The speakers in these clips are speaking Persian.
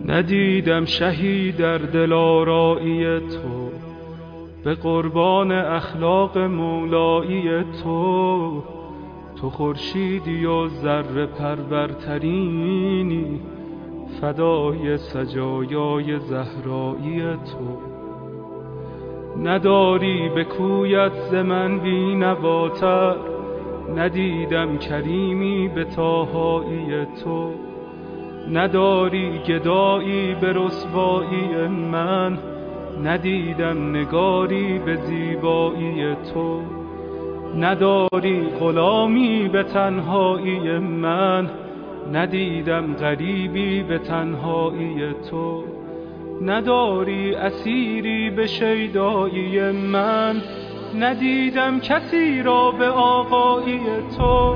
ندیدم شهی در دلارایی تو، به قربان اخلاق مولایی تو. تو خورشیدی و ذره پرورترینی، فدای سجایای زهرایی تو. نداری به کویت ز من بی‌نواتر، ندیدم کریمی به طاهایی تو. نداری گدایی به رسوایی من، ندیدم نگاری به زیبایی تو. نداری غلامی به تنهایی من، ندیدم غریبی به تنهایی تو. نداری اسیری به شیدایی من، ندیدم کسی را به آقایی تو.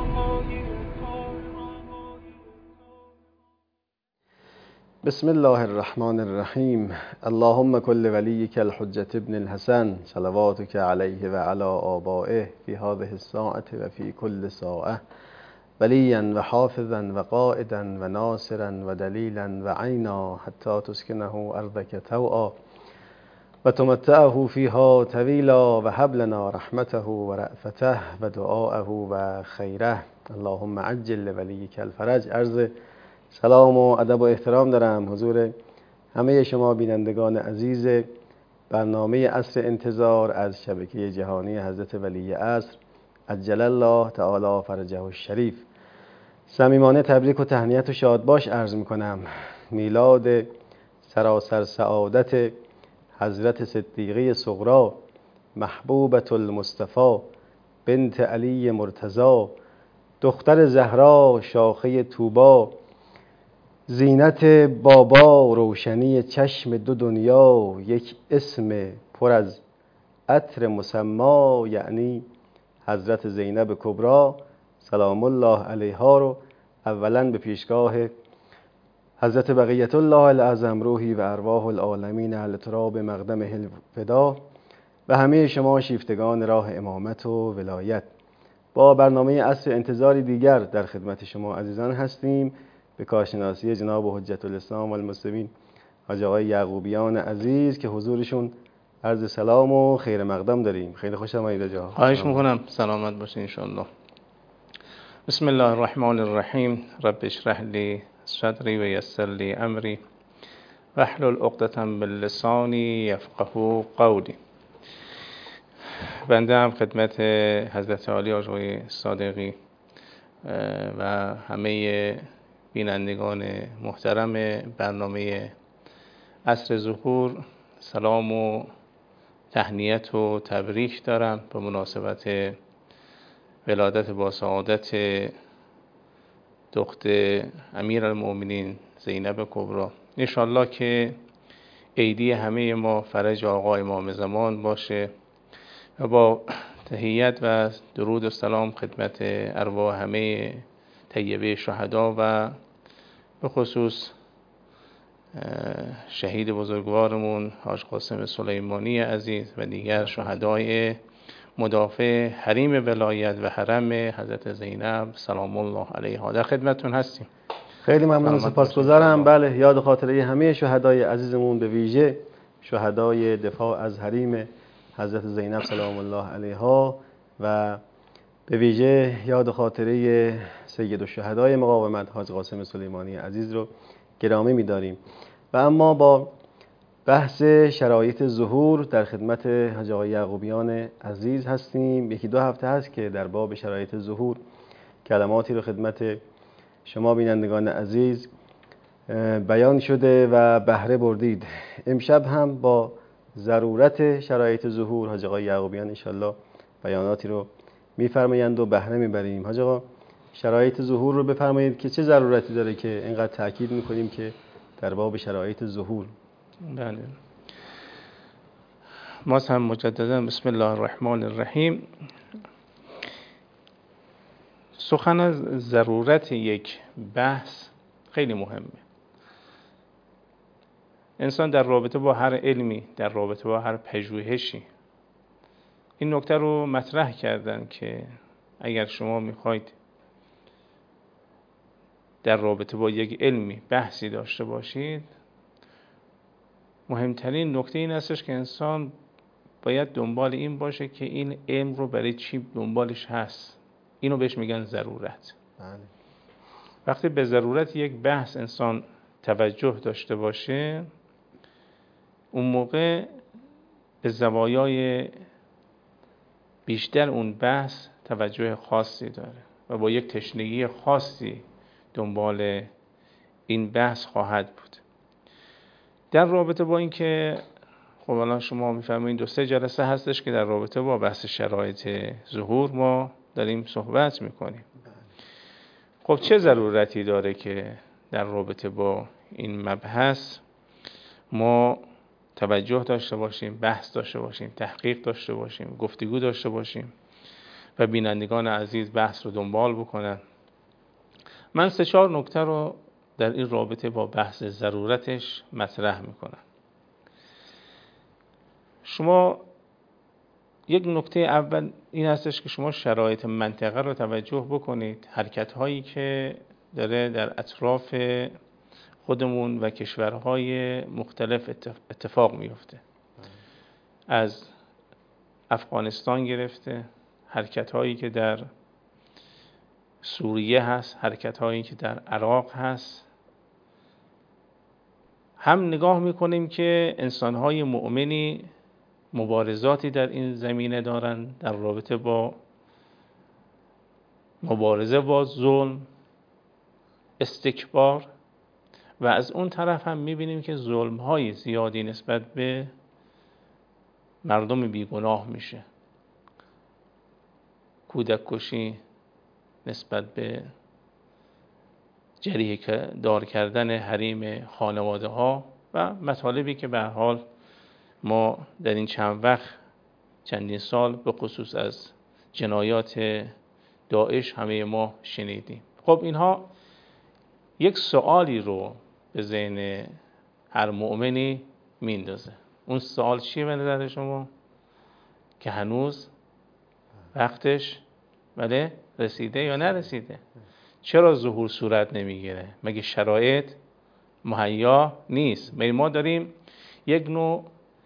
بسم الله الرحمن الرحیم. اللهم کل ولیک الحجة ابن الحسن صلواتک علیه و علی آبائه فی هذه الساعة و فی کل ساعة، ولیا و حافظا و قائدا و ناصرا و دلیلا و عینا، حتی تسکنه ارضک طوعا و تمتعه فیها طویلا، و هب لنا رحمته و رأفته و دعاءه و خیره. اللهم عجل لولیک الفرج. عرض سلام و ادب و احترام دارم حضور همه شما بینندگان عزیز برنامه عصر انتظار از شبکه جهانی حضرت ولی عصر عجل الله تعالی فرجه الشریف. صمیمانه تبریک و تهنیت و شادباش عرض میکنم. میلاد سراسر سعادت حضرت صدیقه صغرا محبوبة المصطفى بنت علی مرتضی، دختر زهرا شاخه طوبی، زینت بابا روشنی چشم دو دنیا، یک اسم پر از عطر مسما، یعنی حضرت زینب کبری سلام الله علیها رو اولا به پیشگاه حضرت بقیت الله الاعظم روحی و ارواح العالمین اهل تراب مقدمه الفدا و همه شما شیفتگان راه امامت و ولایت با برنامه عصر انتظاری دیگر در خدمت شما عزیزان هستیم. به کارشناسی جناب حجت الاسلام والمسلمین حاج آقای یعقوبیان عزیز که حضورشون عرض سلام و خیر مقدم داریم. خیلی خوش آمدید آقا. خواهش میکنم. سلامت باشین ان شاء الله. بسم الله الرحمن الرحیم. رب اشرح لی صدری و یسر لی امری واحلل عقدة من لسانی یفقهوا قولی. بنده هم خدمت حضرت عالی آقای صادقی و همه بینندگان محترم برنامه عصر ظهور سلام و تهنیت و تبریک دارم به مناسبت ولادت با سعادت دختر امیرالمؤمنین زینب کبری. انشالله که عیدی همه ما فرج آقا امام زمان باشه و با تحیت و درود و سلام خدمت ارواح همه طیبه شهدا و به خصوص شهید بزرگوارمون حاج قاسم سلیمانی عزیز و دیگر شهدای مدافع حریم ولایت و حرم حضرت زینب سلام الله علیها. در خدمتتون هستیم. خیلی ممنون، سپاسگزارم. بله، یاد خاطره همه شهدای عزیزمون، به ویژه شهدای دفاع از حریم حضرت زینب سلام الله علیها و به ویژه یاد خاطره سید الشهدای مقاومت حاج قاسم سلیمانی عزیز رو گرامی می‌داریم. و اما با بحث شرایط ظهور در خدمت حاج آقای یعقوبیان عزیز هستیم. یکی دو هفته هست که در باب شرایط ظهور کلماتی رو خدمت شما بینندگان عزیز بیان شده و بهره بردید. امشب هم با ضرورت شرایط ظهور حاج آقای یعقوبیان انشالله بیاناتی رو میفرمایند و بهره میبریم. حاج آقا شرایط ظهور رو بفرمایید که چه ضرورتی داره که اینقدر تاکید میکنیم که در باب شرایط ظهور. بله، ما هم مجددا بسم الله الرحمن الرحیم. سخن از ضرورت یک بحث خیلی مهمه. انسان در رابطه با هر علمی، در رابطه با هر پژوهشی این نکته رو مطرح کردن که اگر شما میخواید در رابطه با یک علمی بحثی داشته باشید، مهمترین نکته این هستش که انسان باید دنبال این باشه که این علم رو برای چی دنبالش هست. اینو بهش میگن ضرورت. وقتی به ضرورت یک بحث انسان توجه داشته باشه، اون موقع به زوایای بیشتر اون بحث توجه خاصی داره و با یک تشنگی خاصی دنبال این بحث خواهد بود. در رابطه با این که خب الان شما میفهمید 2-3 جلسه هستش که در رابطه با بحث شرایط ظهور ما داریم صحبت میکنیم. خب چه ضرورتی داره که در رابطه با این مبحث ما توجه داشته باشیم، بحث داشته باشیم، تحقیق داشته باشیم، گفتگو داشته باشیم و بینندگان عزیز بحث رو دنبال بکنن؟ من 3-4 نکته رو در این رابطه با بحث ضرورتش مطرح میکنم. شما یک نکته اول این هستش که شما شرایط منطقه رو توجه بکنید، حرکت هایی که داره در اطراف خودمون و کشورهای مختلف اتفاق میفته، از افغانستان گرفته، حرکت هایی که در سوریه هست، حرکت هایی که در عراق هست. هم نگاه میکنیم که انسانهای مؤمنی مبارزاتی در این زمینه دارن در رابطه با مبارزه با ظلم، استکبار، و از اون طرف هم میبینیم که ظلم‌های زیادی نسبت به مردم بیگناه میشه. کودک کشی نسبت به جریحه دار کردن حریم خانواده ها و مطالبی که به هر حال ما در این چندین سال به خصوص از جنایات داعش همه ما شنیدیم. خب اینها یک سوالی رو به ذهن هر مؤمنی میندازه. اون سوال چیه به نظر شما؟ که هنوز وقتش رسیده یا نرسیده؟ چرا ظهور صورت نمیگیره؟ مگه شرایط مهیا نیست؟ ما داریم یک نوع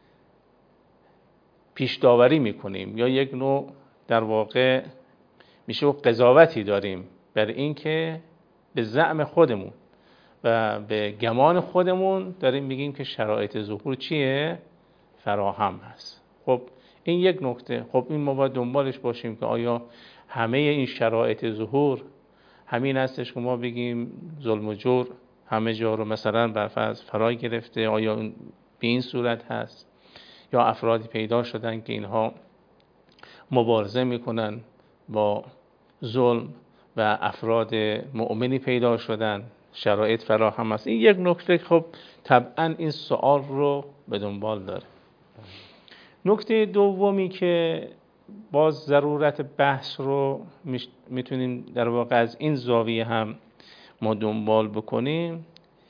پیش داوری میکنیم یا یک نوع در واقع میشه قضاوتی داریم بر این که به زعم خودمون و به گمان خودمون داریم میگیم که شرایط ظهور چیه؟ فراهم هست. خب این یک نکته. خب این ما باید دنبالش باشیم که آیا همه این شرایط ظهور همین هستش که ما بگیم ظلم و جور همه جا رو مثلا برفرض فرا گرفته؟ آیا به این صورت هست؟ یا افرادی پیدا شدن که اینها مبارزه میکنن با ظلم و افراد مؤمنی پیدا شدن، شرایط فراهم است؟ این یک نکته. خب طبعا این سوال رو به دنبال داره. نکته دومی که باز ضرورت بحث رو میتونیم در واقع از این زاویه هم ما دنبال بکنیم،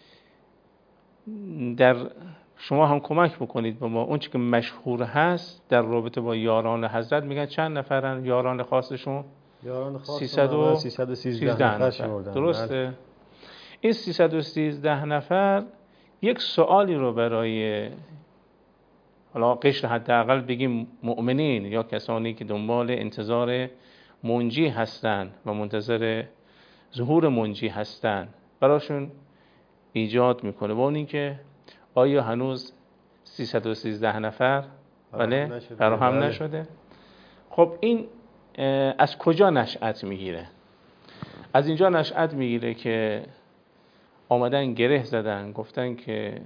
در شما هم کمک بکنید به ما. اون چی که مشهور هست در رابطه با یاران حضرت، میگن چند نفرن یاران خاصشون؟ یاران خاص 313 نفر. درسته؟ این 313 نفر یک سوالی رو برای حالا قشر حداقل بگیم مؤمنین یا کسانی که دنبال انتظار منجی هستن و منتظر ظهور منجی هستن براشون ایجاد میکنه. با اون که آیا هنوز 313 نفر فراهم نشده؟ خب این از کجا نشأت میگیره؟ از اینجا نشأت میگیره که آمدن گره زدن، گفتن که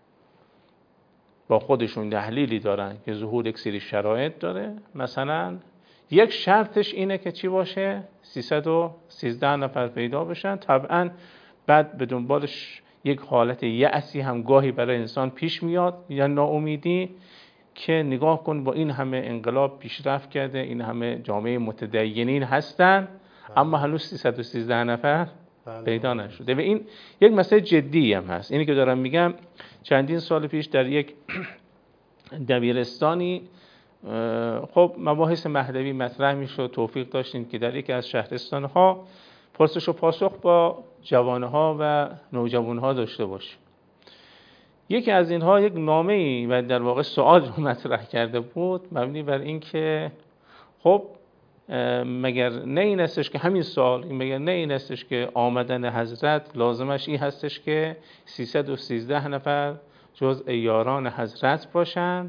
با خودشون دلیلی دارن که ظهور یک سری شرایط داره. مثلا یک شرطش اینه که چی باشه؟ 313 نفر پیدا بشن. طبعا بعد به دنبالش یک حالت یأسی هم گاهی برای انسان پیش میاد یا ناامیدی که نگاه کن با این همه انقلاب پیشرفت کرده، این همه جامعه متدینین هستن، اما هنوز 313 نفر پیدا نشده. و این یک مسئله جدی هم هست. اینی که دارم میگم چندین سال پیش در یک دبیرستانی خب مباحث مهدوی مطرح میشد. توفیق داشتیم که در یکی از شهرستانها پرسش و پاسخ با جوانها و نوجوانها داشته باشیم. یکی از اینها یک نامه‌ای و در واقع سوال رو مطرح کرده بود مبنی بر این که خب مگر نه این استش که همین سوال مگر نه این استش که آمدن حضرت لازمش این هستش که 313 نفر جزء یاران حضرت باشن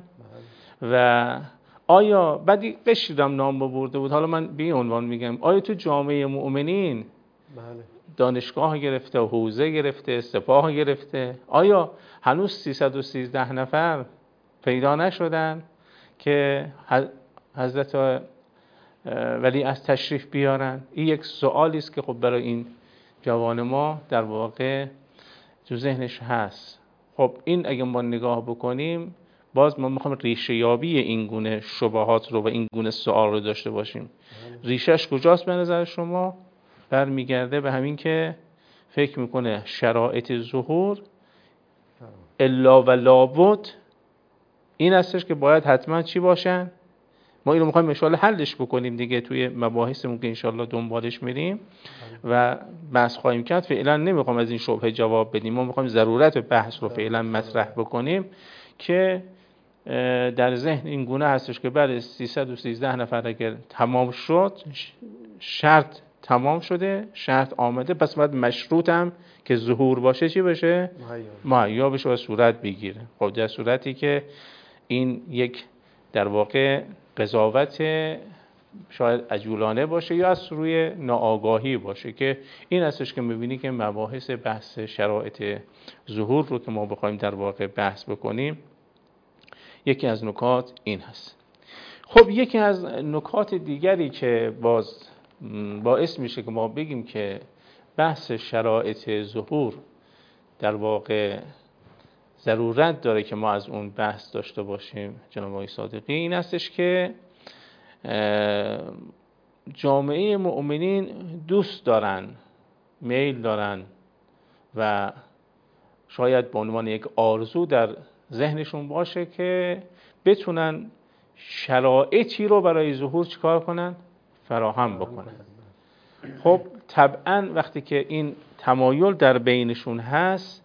و آیا بعدی قشیدم نام برده بود، حالا من به این عنوان میگم آیا تو جامعه مؤمنین دانشگاه گرفته، حوزه گرفته، سپاه گرفته، آیا هنوز 313 نفر پیدا نشدن که حضرت ولی از تشریف بیارن؟ این یک سوالی است که خب برای این جوان ما در واقع تو ذهنش هست. خب این اگه ما نگاه بکنیم باز ما میخوایم ریشه یابی این گونه شبهات رو و این گونه سوال رو داشته باشیم. ریشهش کجاست به نظر شما؟ برمیگرده به همین که فکر میکنه شرایط ظهور الا و لابد این هستش که باید حتما چی باشن. ما اینو میخوایم انشاءالله حلش بکنیم دیگه توی مباحثمون که انشاءالله دنبالش میریم و بحث خواهیم کرد. فعلا نمیخوام از این شبهه جواب بدیم، ما میخوایم ضرورت بحث رو فعلا مطرح بکنیم که در ذهن این گونه هستش که بعد 313 نفر اگر تمام شد شرط تمام شده، شرط آمده، پس باید مشروط هم که ظهور باشه چی بشه؟ مهیا بشه و صورت بگیره. خب در صورتی که این یک در واقع قضاوت شاید عجولانه باشه یا از روی ناآگاهی باشه که این هستش که میبینی که مباحث بحث شرایط ظهور رو که ما بخوایم در واقع بحث بکنیم یکی از نکات این هست. خب یکی از نکات دیگری که باعث میشه که ما بگیم که بحث شرایط ظهور در واقع ضرورت داره که ما از اون بحث داشته باشیم جناب آقای صادقی این هستش که جامعه مؤمنین دوست دارن، میل دارن و شاید به عنوان یک آرزو در ذهنشون باشه که بتونن شرایطی رو برای ظهور چیکار کنن؟ فراهم بکنن. خب طبعا وقتی که این تمایل در بینشون هست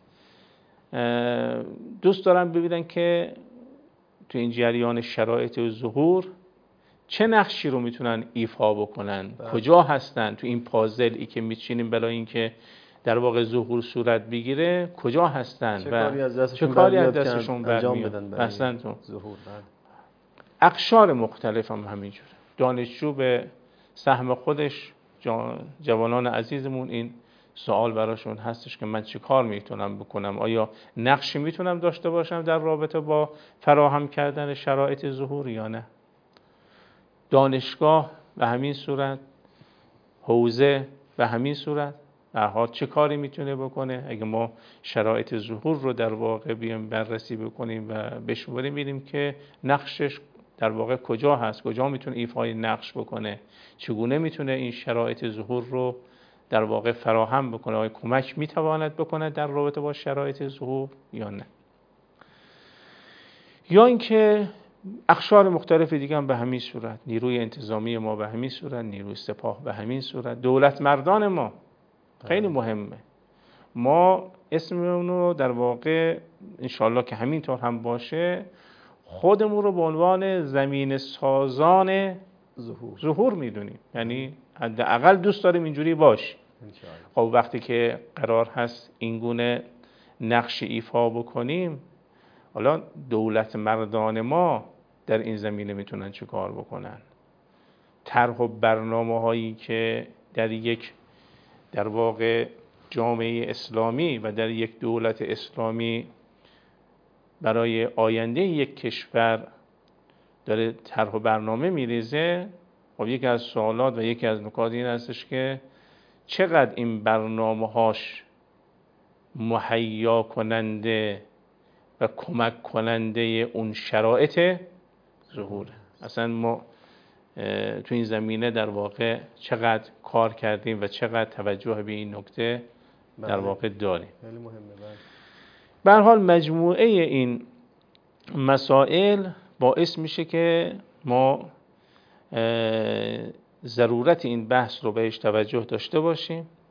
دوست دارن ببینن که تو این جریان شرایط ظهور چه نقشی رو میتونن ایفا بکنن، کجا هستن تو این پازلی که میچینیم برای اینکه در واقع ظهور صورت بگیره، کجا هستن و چه کاری از دستشون برمیاد. اصلا تو ظهور اقشار مختلف هم همینجوره. دانشجو به سهم خودش، جوانان عزیزمون این سوال براشون هستش که من چه کار میتونم بکنم، آیا نقشی میتونم داشته باشم در رابطه با فراهم کردن شرایط ظهور یا نه. دانشگاه به همین صورت، حوزه به همین صورت، هر چه کاری میتونه بکنه. اگه ما شرایط ظهور رو در واقع بیایم بررسی بکنیم و بشماریم ببینیم که نقشش در واقع کجا هست، کجا میتونه ایفای نقش بکنه، چگونه میتونه این شرایط ظهور رو در واقع فراهم بکنه، آیا کمک میتواند بکنه در رابطه با شرایط ظهور یا نه. یا اینکه اقشار مختلف دیگه هم به همین صورت، نیروی انتظامی ما به همین صورت، نیروی سپاه به همین صورت، دولت مردان ما خیلی مهمه. ما اسممون رو در واقع انشالله که همینطور هم باشه خودمون رو به عنوان زمین سازان ظهور میدونیم، یعنی حداقل دوست داریم اینجوری باشه. خب وقتی که قرار هست این گونه نقش ایفا بکنیم، حالا دولت مردان ما در این زمینه میتونن چه کار بکنن؟ طرح و برنامه هایی که در یک در واقع جامعه اسلامی و در یک دولت اسلامی برای آینده یک کشور داره طرح و برنامه میریزه، خب یکی از سوالات و یکی از نکات این هستش که چقدر این برنامه‌هاش مهیا کننده و کمک کننده اون شرایط ظهوره. اصلا ما تو این زمینه در واقع چقدر کار کردیم و چقدر توجه به این نکته در واقع داریم. خیلی مهمه. به هر حال مجموعه این مسائل باعث میشه که ما ضرورت این بحث رو بهش توجه داشته باشیم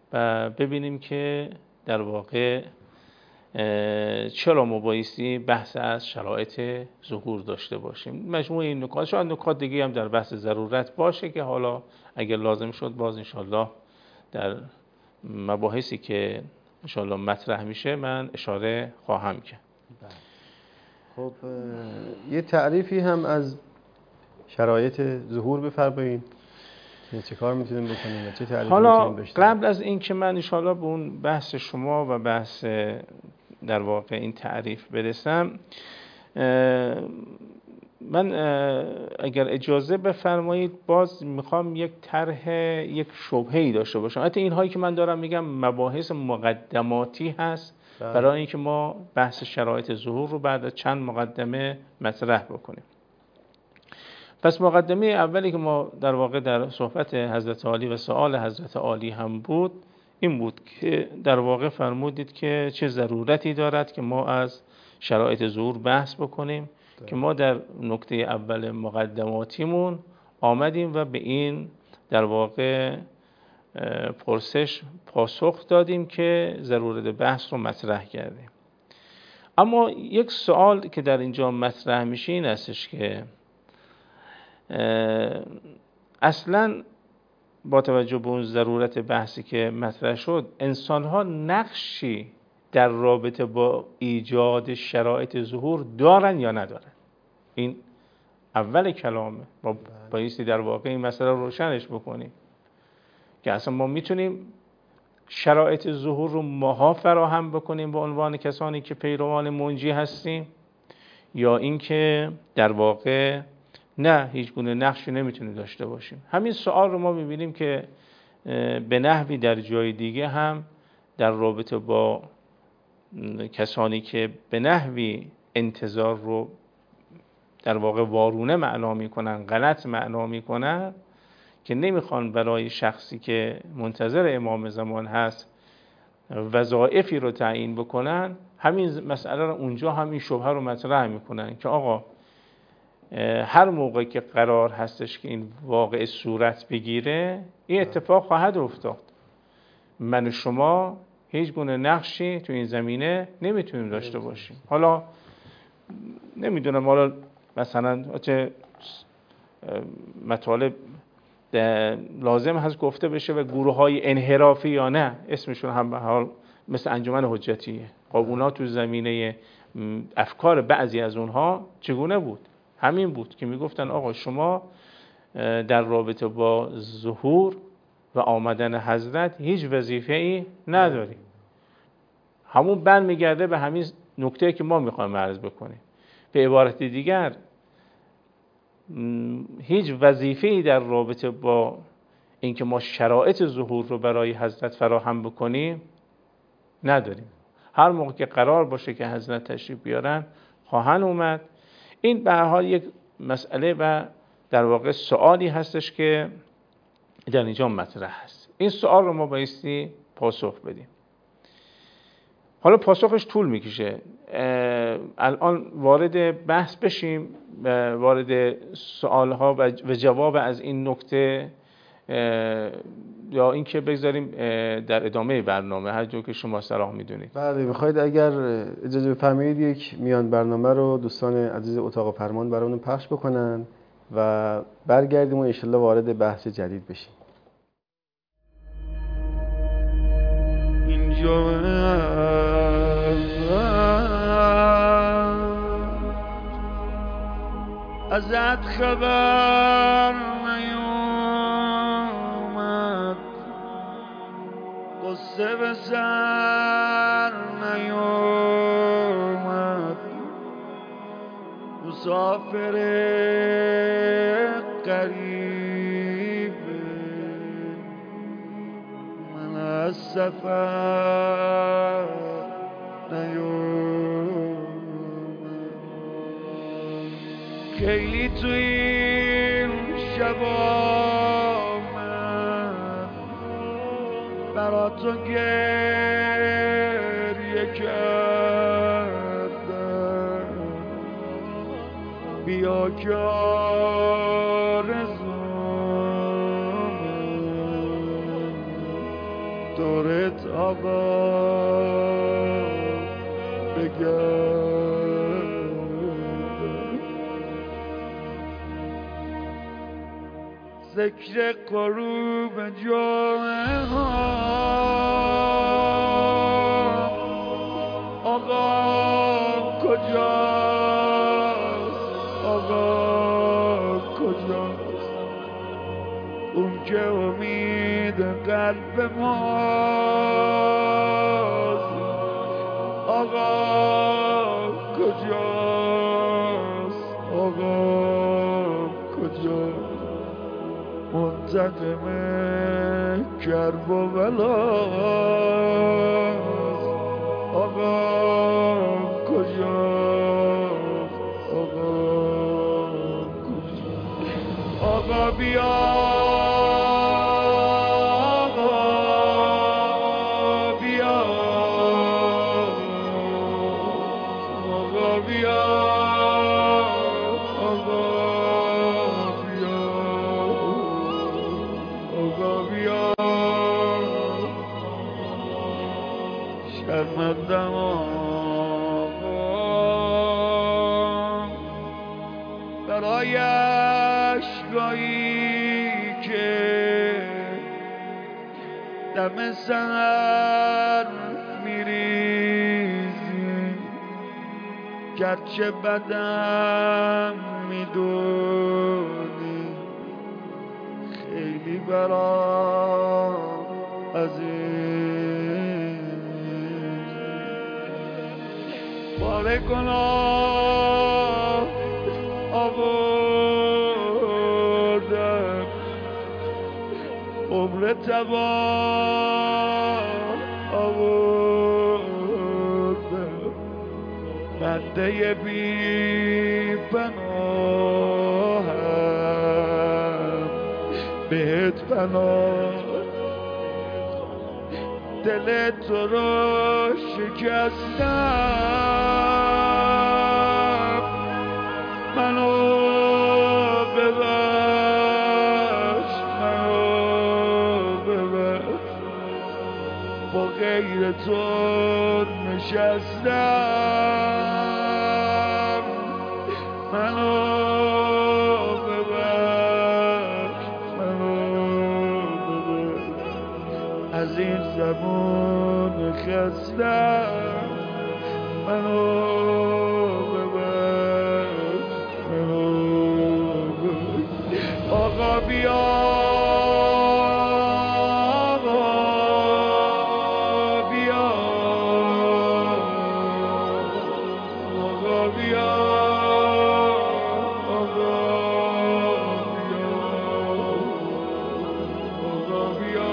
و ببینیم که در واقع چرا ما بایستی بحث از شرایط ظهور داشته باشیم. مجموعه این نکات، شاید نکات دیگه هم در بحث ضرورت باشه که حالا اگر لازم شد باز انشالله در مباحثی که انشالله مطرح میشه من اشاره خواهم کرد. خب یه تعریفی هم از شرایط ظهور بفرمایید که چه کار میتونیم بکنیم و چه تعریفی حالا میتونیم داشته باشیم. قبل از این که من انشالله به اون بحث شما و بحث در واقع این تعریف برسم، من اگر اجازه بفرمایید باز میخوام یک طرح، یک شبهه‌ای داشته باشم. حتی اینهایی که من دارم میگم مباحث مقدماتی هست برای اینکه ما بحث شرایط ظهور رو بعد از چند مقدمه مطرح بکنیم. پس مقدمه اولی که ما در واقع در صحبت حضرت عالی و سؤال حضرت عالی هم بود این بود که در واقع فرمودید که چه ضرورتی دارد که ما از شرایط ظهور بحث بکنیم که ما در نکته اول مقدماتیمون آمدیم و به این در واقع پرسش پاسخ دادیم که ضرورت بحث رو مطرح کردیم. اما یک سوال که در اینجا مطرح میشه این هستش که اصلا با توجه به اون ضرورت بحثی که مطرح شد انسان‌ها نقشی در رابطه با ایجاد شرایط ظهور دارن یا ندارن؟ این اول کلامه. ما بایستی در واقع این مسئله رو روشنش بکنیم که اصلا ما میتونیم شرایط ظهور رو ماها فراهم بکنیم به عنوان کسانی که پیروان منجی هستیم، یا اینکه در واقع نه هیچ گونه نقشی نمیتونیم داشته باشیم. همین سوال رو ما میبینیم که به نحوی در جای دیگه هم در رابطه با کسانی که به نحوی انتظار رو در واقع وارونه معنا میکنن، غلط معنا میکنن، که نمیخوان برای شخصی که منتظر امام زمان هست وظایفی رو تعیین بکنن، همین مسئله رو اونجا همین شبهه رو مطرح میکنن که آقا هر موقع که قرار هستش که این واقع صورت بگیره این اتفاق خواهد افتاد. من و شما هیچ گونه نقشی تو این زمینه نمیتونیم داشته باشیم. حالا نمیدونم حالا مثلا چه مطالب لازم هست گفته بشه و گروه های انحرافی یا نه، اسمشون هم به حال مثل انجمن حجتیه. خب اونا تو زمینه افکار بعضی از اونها چگونه بود؟ همین بود که میگفتن آقا شما در رابطه با ظهور و آمدن حضرت هیچ وظیفه‌ای نداری. همون برمیگرده به همین نکته که ما میخوایم عرض بکنیم. به عبارت دیگر هیچ وظیفه‌ای در رابطه با اینکه ما شرایط ظهور رو برای حضرت فراهم بکنیم نداریم. هر موقع که قرار باشه که حضرت تشریف بیارن خواهن اومد. این به هر حال یک مسئله و در واقع سوالی هستش که در اینجا مطرح هست. این سوال رو ما بایستی پاسخ بدیم. حالا پاسخش طول میکشه. الان وارد بحث بشیم، وارد سوالها و جواب از این نکته، یا اینکه بگذاریم در ادامه برنامه هر جور که شما صلاح میدونید. بله بخواید اگر اجازه بفرمایید یک میان برنامه رو دوستان عزیز اتاق فرمان برامون پخش بکنن و برگردیم و انشالله وارد بحث جدید بشیم. اینجا ازت خبر نیومد، قصه به سر نیومد، مسافر غریب من از سفر نیومد. خیلی تو این شبا من برا تو گریه کردم، بیا که آرزوم تو آقا بگرد. ذکر غروب جامعه ها آقا کجاست، آقا کجاست؟ اون که امید قلب ماست، آقا کجاست، آقا کجاست؟ منتقم کرب و بلاست، آقا کجاست، آقا کجاست؟ آقا بیا، آقا بیا، آقا بیا، آقا بیا، آقا بیا. شرمندم آقا برای اشکایی که دم سحر میریزی، گرچه بدم میدونی خیلی برام عزیز. بار گناه آوردم، عمر تباه آوردم، بنده بی پناهم بهت پناه. دل تو رو شکستم، منو ببخش، منو ببخش. با غیر تو نشستم، منو ببخش، منو ببخش. از این زمان خستم، منو ببخش، منو ببخش. آقا بیا، آقا بیا، آقا بیا، آقا بیا، آقا بیا.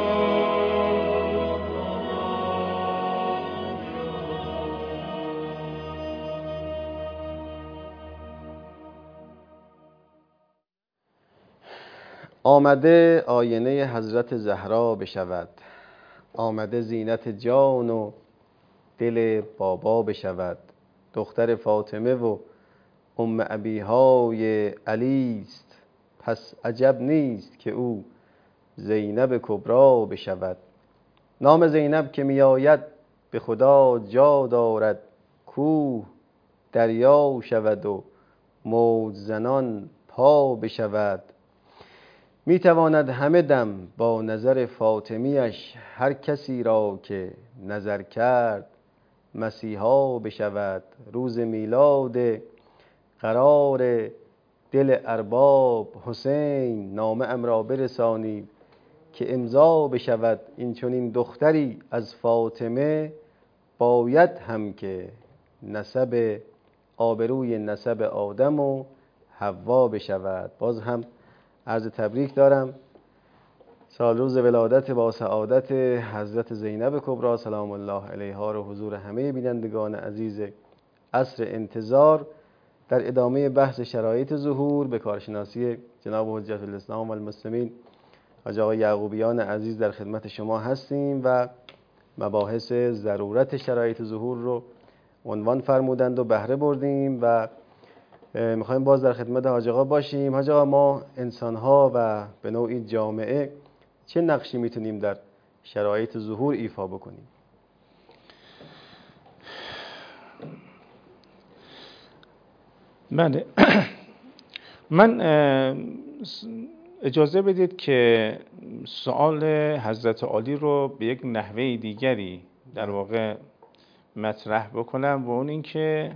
آمده آینه حضرت زهرا بشود، آمده زینت جان و دل بابا بشود. دختر فاطمه و ام ابیهای علی است، پس عجب نیست که او زینب کبرا بشود. نام زینب که می آید به خدا جا دارد، کوه دریا شود و موج زنان پا بشود. می تواند همه دم با نظر فاطمیش هر کسی را که نظر کرد مسیحا بشود. روز میلاد قرار دل ارباب حسین، نامه ام را برسانید که امضا بشود. این چنین دختری از فاطمه باید هم که نسب آبروی نسب آدم و حوا بشود. باز هم عرض تبریک دارم، سال روز ولادت با سعادت حضرت زینب کبری سلام الله علیها رو حضور همه بینندگان عزیز عصر انتظار در ادامه بحث شرایط ظهور به کارشناسی جناب حجت الاسلام و المسلمین حاج آقای یعقوبیان عزیز در خدمت شما هستیم و مباحث ضرورت شرایط ظهور رو عنوان فرمودند و بهره بردیم و میخوایم باز در خدمت حاج آقا باشیم. حاج آقا، ما انسان‌ها و به نوعی جامعه چه نقشی میتونیم در شرایط ظهور ایفا بکنیم. بله. من اجازه بدید که سوال حضرت عالی رو به یک نحوه دیگری در واقع مطرح بکنم، و اون این که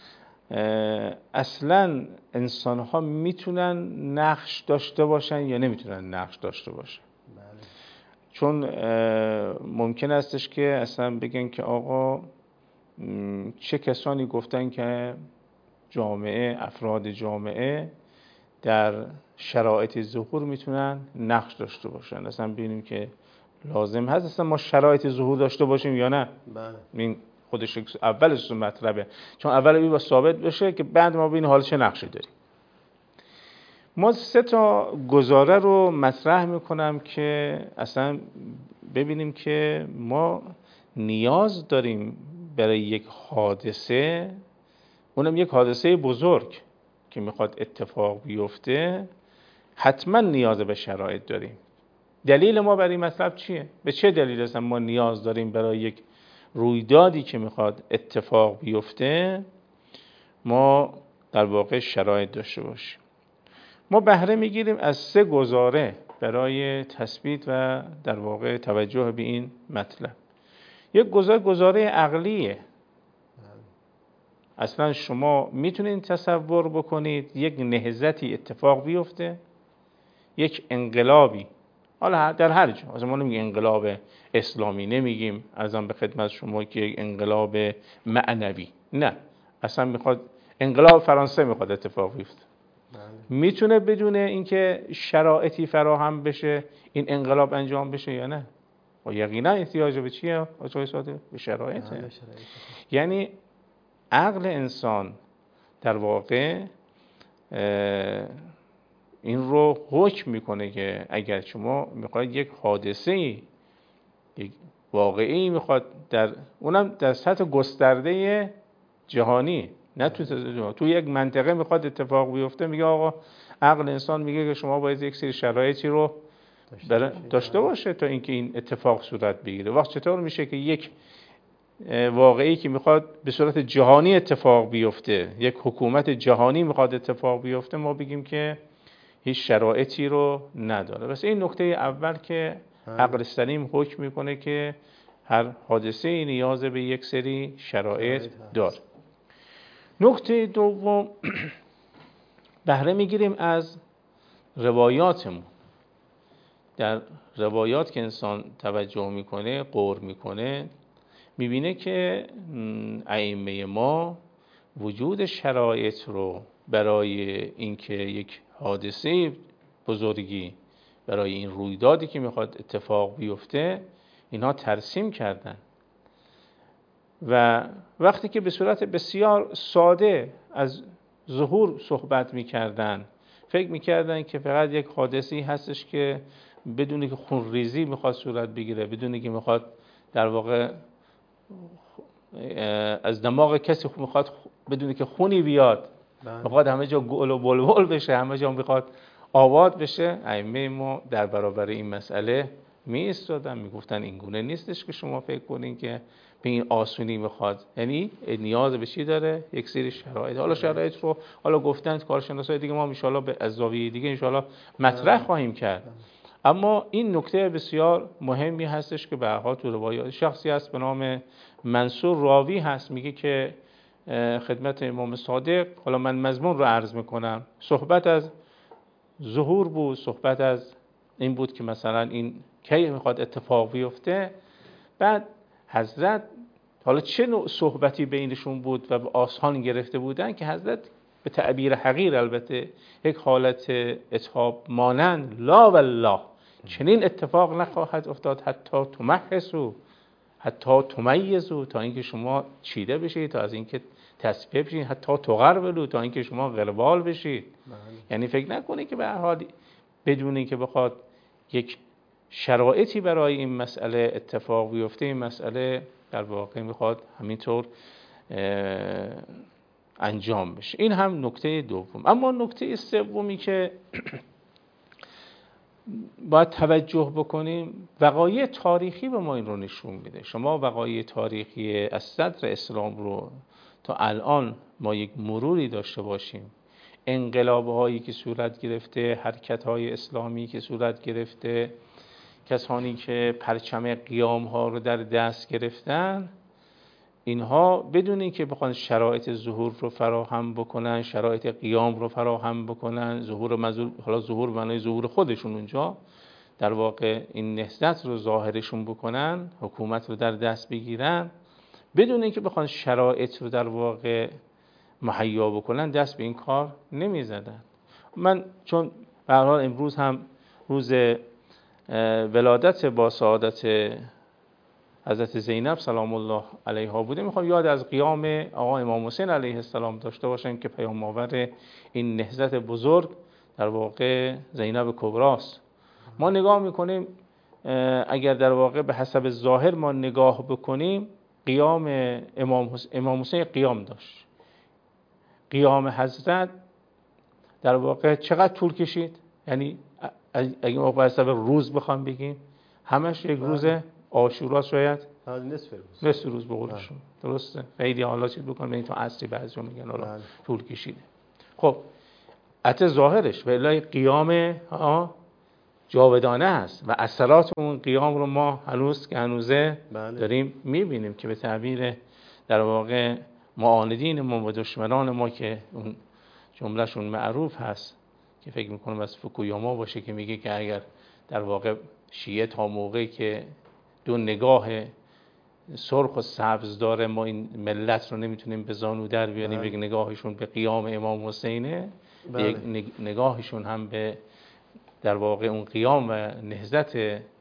اصلا انسان ها میتونن نقش داشته باشن یا نمیتونن نقش داشته باشن. چون ممکن استش که اصلا بگن که آقا چه کسانی گفتن که جامعه، افراد جامعه در شرایط ظهور میتونن نقش داشته باشن. اصلا ببینیم که لازم هست اصلا ما شرایط ظهور داشته باشیم یا نه. این خودش اولش مطلبه، چون اول این با ثابت بشه که بعد ما ببینیم حالا چه نقشی داریم. ما 3 تا گزاره رو مطرح میکنم که اصلا ببینیم که ما نیاز داریم برای یک حادثه، اونم یک حادثه بزرگ که میخواد اتفاق بیفته، حتما نیاز به شرایط داریم. دلیل ما برای این مطلب چیه؟ به چه دلیل اصلا ما نیاز داریم برای یک رویدادی که میخواد اتفاق بیفته ما در واقع شرایط داشته باشیم؟ ما بهره میگیریم از 3 گزاره برای تثبیت و در واقع توجه به این مطلب. یک گزاره عقلیه. اصلا شما میتونید تصور بکنید یک نهضتی اتفاق بیفته، یک انقلابی، حالا در هر جا، اصلا ما نمیگیم انقلاب اسلامی، نمیگیم ارزم به خدمت شما که یک انقلاب معنوی، نه، اصلا میخواد انقلاب فرانسه میخواد اتفاق بیفته، میتونه بدون اینکه شرایطی فراهم بشه این انقلاب انجام بشه یا نه؟ و یقینا احتیاج به چیه؟ به شرایطه. یعنی عقل انسان در واقع این رو حکم میکنه که اگر شما میخواید یک حادثه، یک واقعی میخواد اونم در سطح گسترده جهانی، نه تو یک منطقه میخواد اتفاق بیفته، میگه آقا عقل انسان میگه که شما باید یک سری شرایطی رو داشته باشه تا اینکه این اتفاق صورت بگیره. وقت چطور میشه که یک واقعی که میخواد به صورت جهانی اتفاق بیفته، یک حکومت جهانی میخواد اتفاق بیفته، ما بگیم که هیچ شرایطی رو نداره؟ بس این نکته اول که عقل سلیم حکم میکنه که هر حادثه نیاز به یک سری شرایط داره. نکته دوم، بهره میگیریم از روایاتمون. در روایات که انسان توجه میکنه، غور میکنه، میبینه که ائمه ما وجود شرایط رو برای اینکه یک حادثه بزرگی، برای این رویدادی که میخواد اتفاق بیفته، اینها ترسیم کردن و وقتی که به صورت بسیار ساده از ظهور صحبت میکردن، فکر میکردن که فقط یک حادثه‌ای هستش که بدون که خونریزی میخواد صورت بگیره، بدون که میخواد در واقع از دماغ کسی میخواد بدون که خونی بیاد، میخواد همه جا گل و بلبل بشه، همه جا میخواد آباد بشه. ائمه ما در برابر این مسئله می ایستادن، میگفتن این گونه نیستش که شما فکر کنین که به این آسونی میخواد. یعنی نیاز به چی داره؟ یک سری شرایط. حالا شرایط رو حالا گفتن کارشناسای دیگه، ما ان شاءالله به ازاویه دیگه ان شاءالله مطرح خواهیم کرد. اما این نکته بسیار مهمی هستش که به هر حال تو روایات شخصی هست به نام منصور راوی هست، میگه که خدمت امام صادق، حالا من مضمون رو عرض میکنم، صحبت از ظهور بود، صحبت از این بود که مثلا این کی میخواد اتفاق بیفته. بعد حضرت، حالا چه نوع صحبتی بینشون بود و به آسان گرفته بودن که حضرت به تعبیر حقیر البته یک حالت اتهاب مانند لا والله چنین اتفاق نخواهد افتاد حتی تمحصوا، حتی تمیزوا، تا اینکه شما چیده بشید، تا از اینکه تصفیه بشید، حتی تغربلوا، تا اینکه شما غربال بشید. یعنی فکر نکنید که به هر حال بدون اینکه بخواد یک شرایطی برای این مسئله اتفاق بیفته، این مسئله در واقع میخواد همینطور انجام بشه. این هم نکته دوم. اما نکته سومی که باید توجه بکنیم. وقایع تاریخی به ما این رو نشون میده. شما وقایع تاریخی از صدر اسلام رو تا الان ما یک مروری داشته باشیم، انقلاب‌هایی که صورت گرفته، حرکت‌های اسلامی که صورت گرفته، کسانی که پرچم قیام‌ها رو در دست گرفتن، اینها بدون اینکه بخوان شرایط ظهور رو فراهم بکنن، شرایط قیام رو فراهم بکنن، حالا ظهور معنای ظهور خودشون اونجا در واقع این نهضت رو ظاهرشون بکنن، حکومت رو در دست بگیرن، بدون اینکه بخوان شرایط رو در واقع مهیا بکنن، دست به این کار نمیزدن. من چون به هر حال امروز هم روز ولادت با سعادت حضرت زینب سلام الله علیها بوده، میخوام یاد از قیام آقا امام حسین علیه السلام داشته باشم که پیام آور این نهضت بزرگ در واقع زینب کبراست. ما نگاه میکنیم، اگر در واقع به حسب ظاهر ما نگاه بکنیم، قیام امام حسین قیام داشت. قیام حضرت در واقع چقدر طول کشید؟ یعنی اگه ما به حسب روز بخوام بگیم، همش یک روز عاشورا، شاید نصف روز به قولشون. درسته؟ خیلی حالا چیز بکنم این تا عصری بعضی میگن حالا طول کشیده. خب حتی ظاهرش ولای قیام جاودانه است و اثرات اون قیام رو ما هنوزه داریم میبینیم که به تعبیر در واقع معاندین ما و دشمنان ما که اون جملهشون معروف هست که فکر میکنم از فوکویاما باشه که میگه که اگر در واقع شیعه تا موقعی که دو نگاه سرخ و سبز داره ما این ملت رو نمیتونیم به زانو در بیاریم، یک نگاهشون به قیام امام حسینه، یک نگاهشون هم به در واقع اون قیام و نهضت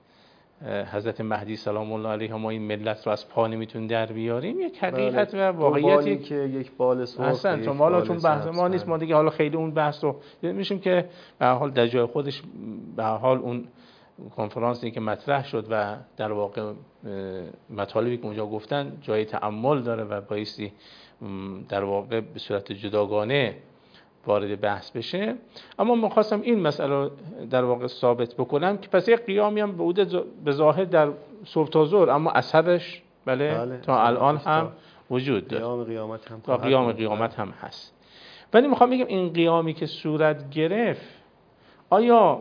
حضرت مهدی سلام الله علیه ما این ملت رو از پا نمیتونیم در بیاریم. یک حقیقت و واقعیتی که یک بال سرخ چون بحث ما نیست، ما دیگه حالا خیلی اون بحث رو میشیم که به هر حال در جای خودش به هر حال اون کنفرانسی که مطرح شد و در واقع مطالبی که اونجا گفتن جای تأمل داره و بایستی در واقع به صورت جداگانه وارد بحث بشه. اما من خواستم این مسئله در واقع ثابت بکنم که پس یک قیامی هم بوده به ظاهر در صبح تا ظهر، اما اثرش بله تا الان هم وجود داره، تا قیام قیامت هم هست. ولی میخوام بگم این قیامی که صورت گرفت آیا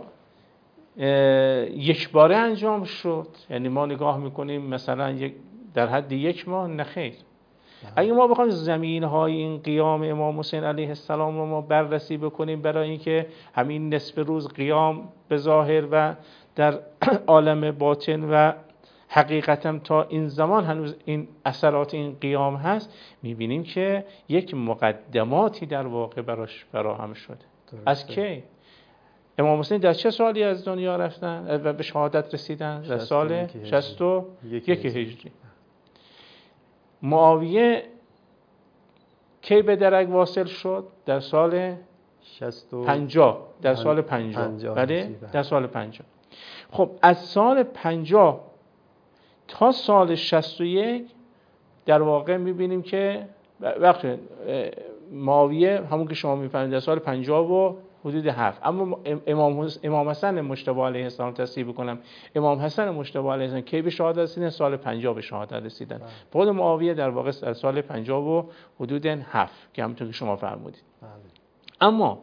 یک باره انجام شد؟ یعنی ما نگاه میکنیم مثلا در حد یک ماه؟ نه خیر. اگه ما بخوایم زمینهای این قیام امام حسین علیه السلام رو ما بررسی بکنیم برای اینکه همین نصف روز قیام به ظاهر و در عالم باطن و حقیقتا تا این زمان هنوز این اثرات این قیام هست، میبینیم که یک مقدماتی در واقع براش فراهم شده. از کی؟ امام حسین در چه سالی از دنیا رفتن و به شهادت رسیدن؟ در سال 61 هجری. معاویه کی به درک واصل شد؟ در سال 50. در سال 50. بله در سال 50. خب از سال 50 تا سال 61 در واقع میبینیم که وقتی معاویه همون که شما میفهمید در سال 50 و حدود 7. اما امام حسن مجتبی علیه السلام تصحیح بکنم، امام حسن مجتبی علیه السلام کی به شهادت رسیدن؟ سال 50 به شهادت رسیدن. خود معاویه در واقع در سال 50 و حدود 7 که همونطور که شما فرمودید. اما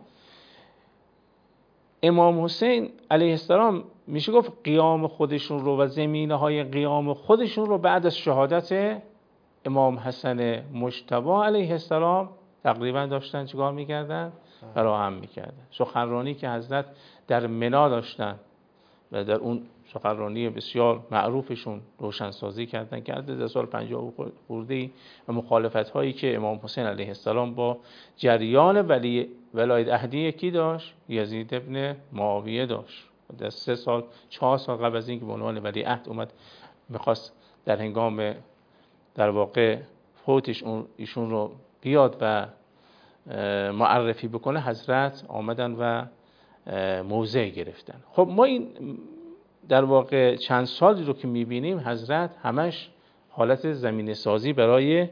امام حسین علیه السلام میشه گفت قیام خودشون رو و زمینه‌های قیام خودشون رو بعد از شهادت امام حسن مجتبی علیه السلام تقریبا داشتن چیکار میکردن؟ فراهم میکردن. سخنرانی که حضرت در منا داشتن و در اون سخنرانی بسیار معروفشون روشنسازی کردن که در سال 50 خورده‌ای و مخالفت هایی که امام حسین علیه السلام با جریان ولایت عهدی کی داشت؟ یزید ابن معاویه داشت. در 4 سال قبل از اینکه به عنوان ولی عهد اومد میخواست در هنگام در واقع فوتش ایشون رو بیاد و معرفی بکنه، حضرت آمدن و موضع گرفتن. خب ما این در واقع چند سالی رو که میبینیم حضرت همش حالت زمینه سازی برای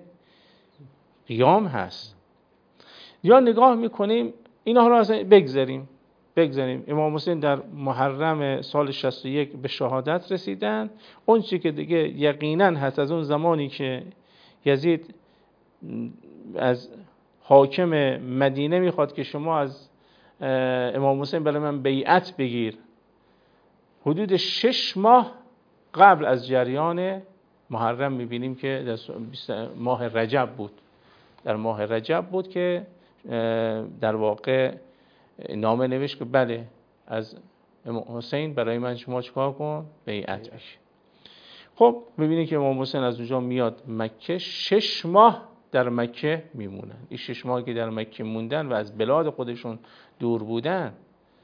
قیام هست. یا نگاه میکنیم اینا رو اصلا بگذاریم، بگذاریم امام حسین در محرم سال 61 به شهادت رسیدن. اون چی که دیگه یقینا هست از اون زمانی که یزید از حاکم مدینه میخواد که شما از امام حسین برای من بیعت بگیر، حدود 6 ماه قبل از جریان محرم میبینیم که در ماه رجب بود، در ماه رجب بود که در واقع نامه نوشت که بله از امام حسین برای من شما چیکار کن؟ بیعت بگیر. خب میبینید که امام حسین از اونجا میاد مکه، 6 ماه در مکه میمونن. این 6 ماهی که در مکه موندن و از بلاد خودشون دور بودن،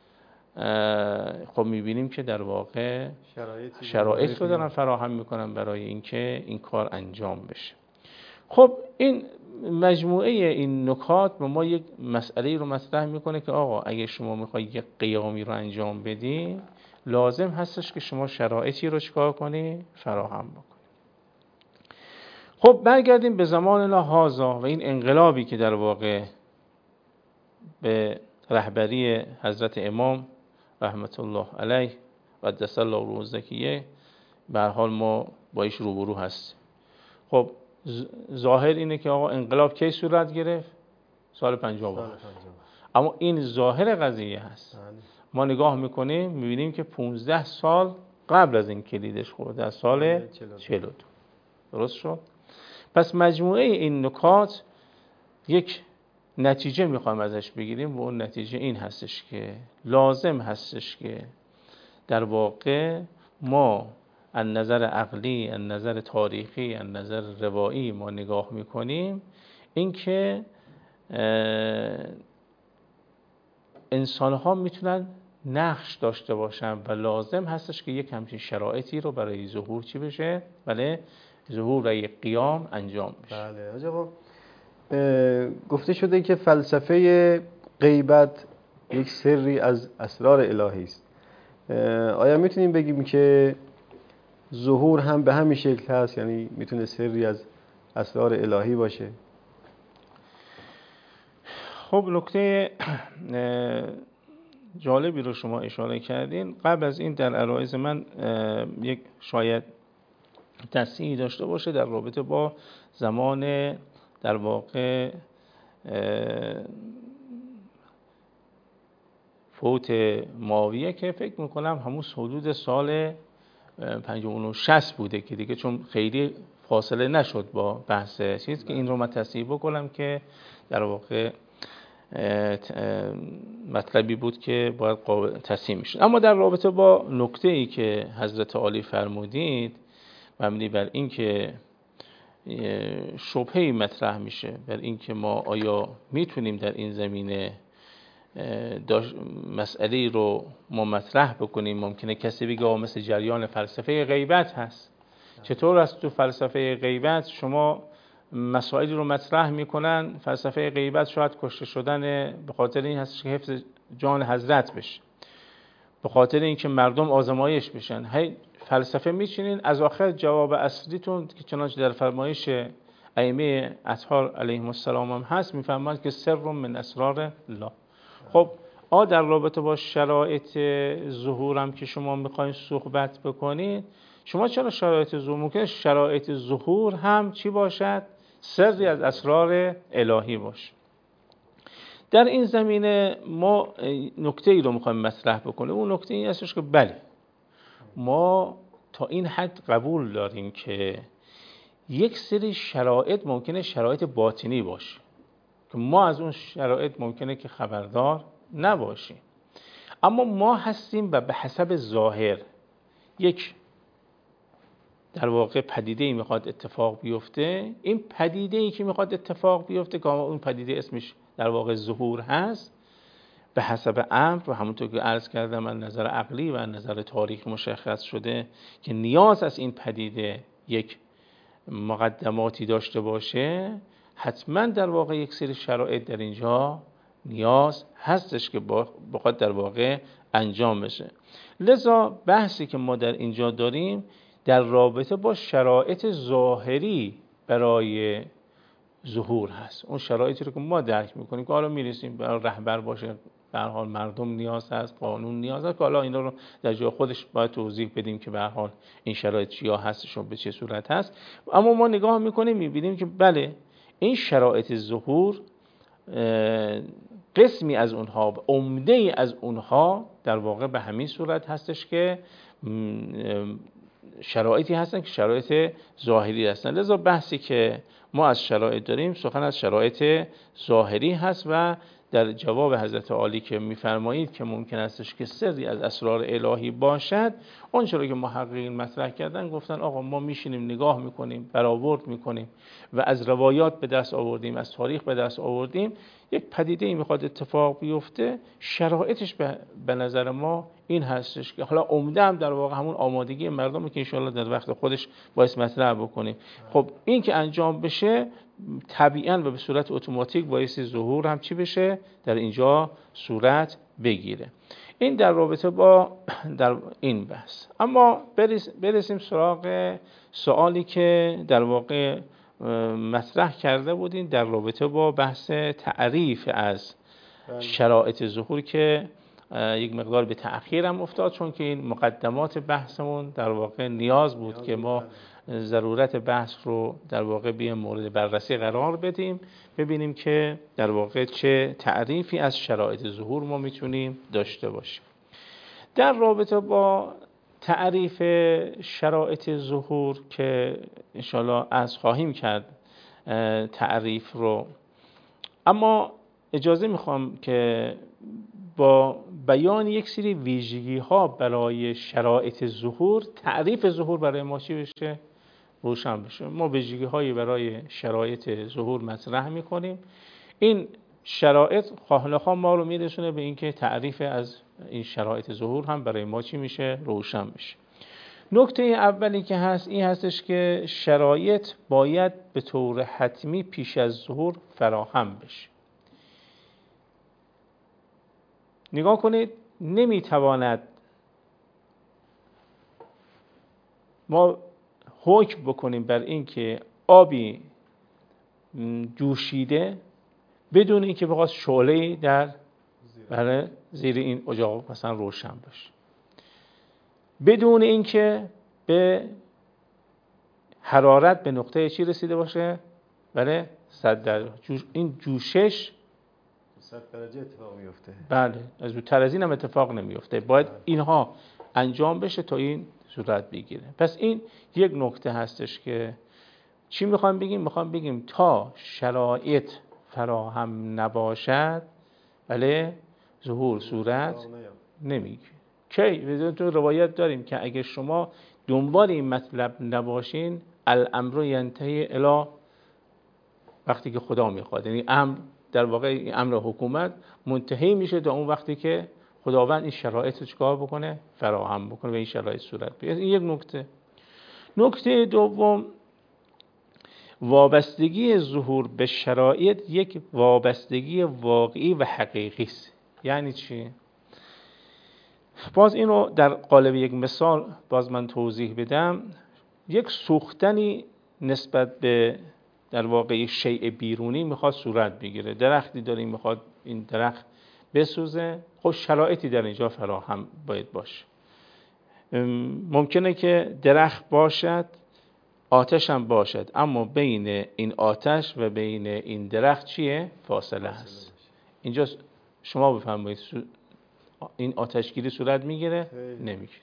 خب میبینیم که در واقع شرایط رو دارن فراهم میکنن برای اینکه این کار انجام بشه. خب این مجموعه این نکات به ما یک مسئله رو مطرح میکنه که آقا اگه شما میخوای یک قیامی رو انجام بدی، لازم هستش که شما شرایطی رو چیکار کنی؟ فراهم بکنی. خب برگردیم به زمان هذا و این انقلابی که در واقع به رهبری حضرت امام رحمت الله علیه و قدس الله روح الزکیه به هر حال ما با ایش روبرو هستیم. خب ظاهر اینه که آقا انقلاب کی صورت گرفت؟ سال 57. اما این ظاهر قضیه هست. ما نگاه میکنیم میبینیم که 15 سال قبل از این کلیدش خورده، از سال 42. درست شد؟ پس مجموعه این نکات یک نتیجه میخوایم ازش بگیریم و اون نتیجه این هستش که لازم هستش که در واقع ما از نظر عقلی، از نظر تاریخی، از نظر روایی ما نگاه میکنیم، این که انسان ها میتونن نقش داشته باشن و لازم هستش که یک همچین شرایطی رو برای ظهور چی بشه؟ بله، ظهور و یک قیام انجام بشه. بله حاج آقا، گفته شده که فلسفه غیبت یک سری از اسرار الهی است. آیا میتونیم بگیم که ظهور هم به همین شکل هست، یعنی میتونه سری از اسرار الهی باشه؟ خب نکته جالبی رو شما اشاره کردین. قبل از این در عرایض من یک شاید تصحیحی داشته باشه در رابطه با زمان در واقع فوت معاویه که فکر میکنم همون حدود سال 59-60 بوده که دیگه چون خیلی فاصله نشد با بحث چیز که این رو من تصحیح بکنم که در واقع مطلبی بود که باید تصحیح میشد. اما در رابطه با نکته ای که حضرت عالی فرمودید مبنی بر این که شبهه‌ای مطرح میشه بر این که ما آیا میتونیم در این زمینه مسئله رو ما مطرح بکنیم، ممکنه کسی بگه مثل جریان فلسفه غیبت هست. چطور است تو فلسفه غیبت شما مسائلی رو مطرح میکنن، فلسفه غیبت شاید کشته شدن به خاطر این هست که حفظ جان حضرت بشه، به خاطر اینکه مردم آزمایش بشن، هی فلسفه میچینین، از آخر جواب اصلیتون که چنانچه در فرمایش ائمه اطهار علیهم السلام هم هست میفرمایند که سر من اسرار الله. خب در رابطه با شرایط ظهورم که شما میخواین صحبت بکنید، شما چرا شرایط ظهور، ممکنه شرایط ظهور هم چی باشد؟ سری از اسرار الهی باشه. در این زمینه ما نکته ای رو میخوایم مطرح بکنیم. اون نکته این هستش که بله ما تا این حد قبول داریم که یک سری شرایط ممکنه شرایط باطنی باشه که ما از اون شرایط ممکنه که خبردار نباشیم، اما ما هستیم و به حسب ظاهر یک در واقع پدیده‌ای میخواد اتفاق بیفته. این پدیده‌ای که میخواد اتفاق بیفته که اون پدیده اسمش در واقع ظهور هست، به حسب امر و همونطور که عرض کردم من نظر عقلی و نظر تاریخی مشخص شده که نیاز از این پدیده یک مقدماتی داشته باشه، حتما در واقع یک سری شرایط در اینجا نیاز هستش که بخواد در واقع انجام بشه. لذا بحثی که ما در اینجا داریم در رابطه با شرایط ظاهری برای ظهور هست. اون شرایطی رو که ما درک میکنیم که حالا میرسیم برای رهبر باشه، به هر حال مردم نیاز هست، قانون نیاز هست که حالا اینا رو در جای خودش باید توضیح بدیم که به هر حال این شرایط چیا هستش و به چه صورت هست. اما ما نگاه میکنیم میبینیم که بله این شرایط ظهور قسمی از اونها، عمده از اونها در واقع به همین صورت هستش که شرایطی هستن که شرایط ظاهری هستن. لذا بحثی که ما از شرایط داریم سخن از شرایط ظاهری هست و در جواب حضرت عالی که میفرمایید که ممکن استش که سری از اسرار الهی باشد، اون چرا که محققین مطرح کردن گفتن آقا ما میشینیم نگاه میکنیم، برآورد میکنیم و از روایات به دست آوردیم، از تاریخ به دست آوردیم، یک پدیده ای میخواد اتفاق بیفته، شرایطش به نظر ما این هستش که حالا عمده هم در واقع همون آمادگی مردم که انشاءالله در وقت خودش باعث مطرح بکنیم. خب این که انجام بشه طبیعاً و به صورت اتوماتیک باعث ظهور هم چی بشه؟ در اینجا صورت بگیره. این در رابطه با در این بحث. اما برسیم سراغ سوالی که در واقع مطرح کرده بودین در رابطه با بحث تعریف از شرایط ظهور که یک مقدار به تأخیر هم افتاد، چون که این مقدمات بحثمون در واقع نیاز بود که ما ضرورت بحث رو در واقع به مورد بررسی قرار بدیم، ببینیم که در واقع چه تعریفی از شرایط ظهور ما میتونیم داشته باشیم. در رابطه با تعریف شرایط ظهور که انشاءالله از خواهیم کرد تعریف رو، اما اجازه میخوام که با بیان یک سری ویژگی ها برای شرایط ظهور، تعریف ظهور برای ما چی بشه؟ روشن بشه. ما ویژگی هایی برای شرایط ظهور مطرح میکنیم، این شرایط خواه نخواه ما رو میرسونه به اینکه تعریف از این شرایط ظهور هم برای ما چی میشه؟ روشن میشه. نکته اولی که هست این هستش که شرایط باید به طور حتمی پیش از ظهور فراهم بشه. نگاه کنید، نمیتواند ما حکم بکنیم بر این که آبی جوشیده بدون اینکه بخواد شعله‌ای در زیر این اجاق مثلا روشن باشه، بدون اینکه به حرارت به نقطه چی رسیده باشه؟ بله 100 درجه. این جوشش 100 درجه اتفاق میفته. بله، از زودتر از این هم اتفاق نمیفته. باید اینها انجام بشه تا این صورت بگیره. پس این یک نکته هستش که چی میخوام بگیم؟ میخوام بگیم تا شرایط فراهم نباشد بله ظهور صورت نمیگیره. کی؟ تو روایت داریم که اگه شما دنبال این مطلب نباشین الامر ینتهی الی وقتی که خدا میخواد، یعنی امر در واقع این امر حکومت منتهی میشه تا اون وقتی که خداوند این شرایط رو چیکار بکنه؟ فراهم بکنه و این شرایط صورت بگیره. این یک نکته. نکته دوم، وابستگی ظهور به شرایط یک وابستگی واقعی و حقیقی است. یعنی چی؟ باز اینو در قالب یک مثال باز من توضیح بدم. یک سوختنی نسبت به در واقع یک شیء بیرونی میخواد صورت بگیره. درختی داریم میخواد این درخت بسوزه، خب شرایطی در اینجا فراهم باید باشه. ممکنه که درخت باشد، آتش هم باشد، اما بین این آتش و بین این درخت چیه؟ فاصله هست. اینجا شما بفرمایید این آتشگیری صورت میگیره؟ نمیگیره.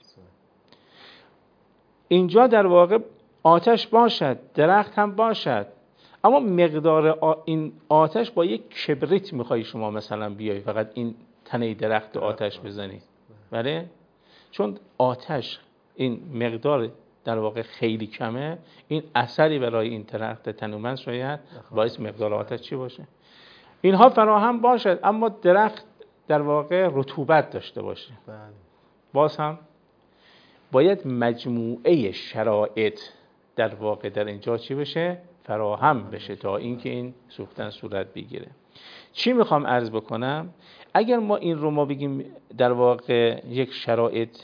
اینجا در واقع آتش باشد، درخت هم باشد، اما مقدار این آتش با یک کبریت میخوای شما مثلا بیای فقط این تنه درخت آتش بزنی، بله؟ چون آتش این مقدار در واقع خیلی کمه، این اثری برای این درخت تنومند شاید باعث مقدار آتش چی باشه؟ اینها فراهم باشد اما درخت در واقع رطوبت داشته باشه. باز هم باید مجموعه شرایط در واقع در اینجا چی بشه؟ فراهم بشه تا اینکه این سوختن صورت بگیره. چی میخوام عرض بکنم؟ اگر ما این رو ما بگیم در واقع یک شرایط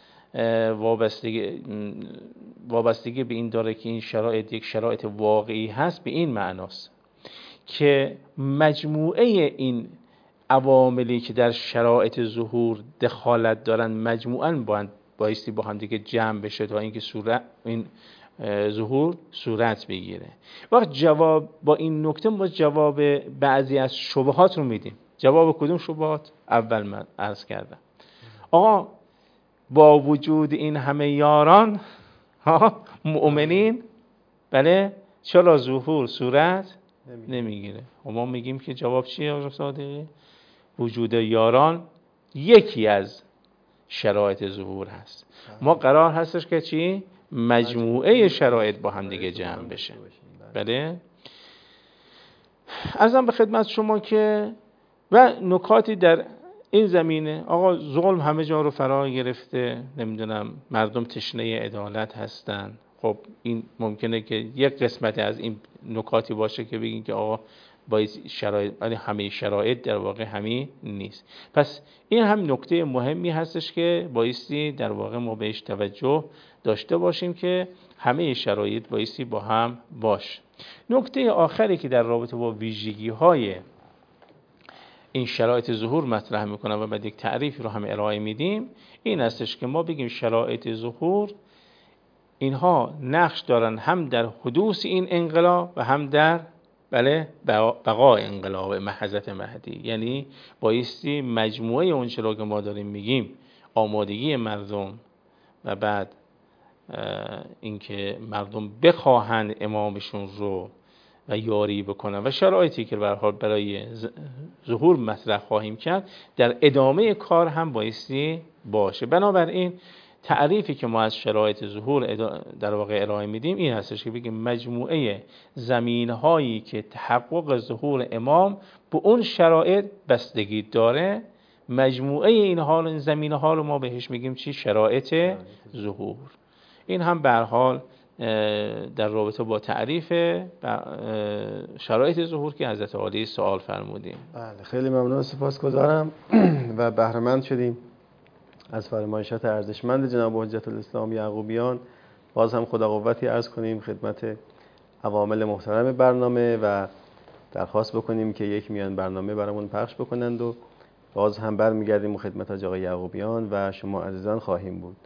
وابستگی به این داره که این شرایط یک شرایط واقعی هست، به این معناست که مجموعه این عواملی که در شرایط ظهور دخالت دارن مجموعاً بایستی با هم دیگه جمع بشه تا اینکه این ظهور صورت بگیره. وقت جواب با این نکته ما جواب بعضی از شبهات رو میدیم. جواب کدوم شبهات؟ اول من عرض کردم آقا با وجود این همه یاران مؤمنین بله چرا ظهور صورت نمیگیره؟ و ما میگیم که جواب چیه آقا صادقی؟ وجود یاران یکی از شرایط ظهور هست. ما قرار هستش که چی؟ مجموعه شرایط با هم دیگه جمع بشه. بله؟ عرضم به خدمت شما که و نکاتی در این زمینه، آقا ظلم همه جا رو فرا گرفته، نمیدونم مردم تشنه عدالت هستن. خب این ممکنه که یک قسمتی از این نکاتی باشه که بگین که آقا باید شرایط، ولی همه شرایط در واقع همین نیست. پس این هم نکته مهمی هستش که بایستی در واقع ما بهش توجه داشته باشیم که همه شرایط بایستی با هم باش. نکته آخری که در رابطه با ویژگی‌های این شرایط ظهور مطرح میکنم و بعد یک تعریف رو هم ارائه میدیم، این هستش که ما بگیم شرایط ظهور اینها نقش دارن هم در حدوث این انقلاب و هم در بقای انقلاب محضت مهدی. یعنی بایستی مجموعه اون چرا که ما داریم میگیم آمادگی مردم و بعد اینکه مردم بخواهند امامشون رو و یاری بکنن و شرایطی که به هر حال برای ظهور مطرح خواهیم کرد در ادامه کار هم بایستی باشه. بنابراین تعریفی که ما از شرایط ظهور در واقع ارائه میدیم این هستش که بگیم مجموعه زمینهایی که تحقق ظهور امام به اون شرایط بستگی داره، مجموعه این زمینه ها رو ما بهش میگیم چی؟ شرایط ظهور. این هم به هر حال در رابطه با تعریف شرایط ظهور که حضرت عالی سوال فرمودیم. بله خیلی ممنون، سپاسگزارم و بهره مند شدیم از فرمایشات ارزشمند جناب حجت الاسلام یعقوبیان. باز هم خدا قوتی عرض کنیم خدمت عوامل محترم برنامه و درخواست بکنیم که یک میان برنامه برامون پخش بکنند و باز هم برمیگردیم و خدمت حاج آقای یعقوبیان و شما عزیزان خواهیم بود.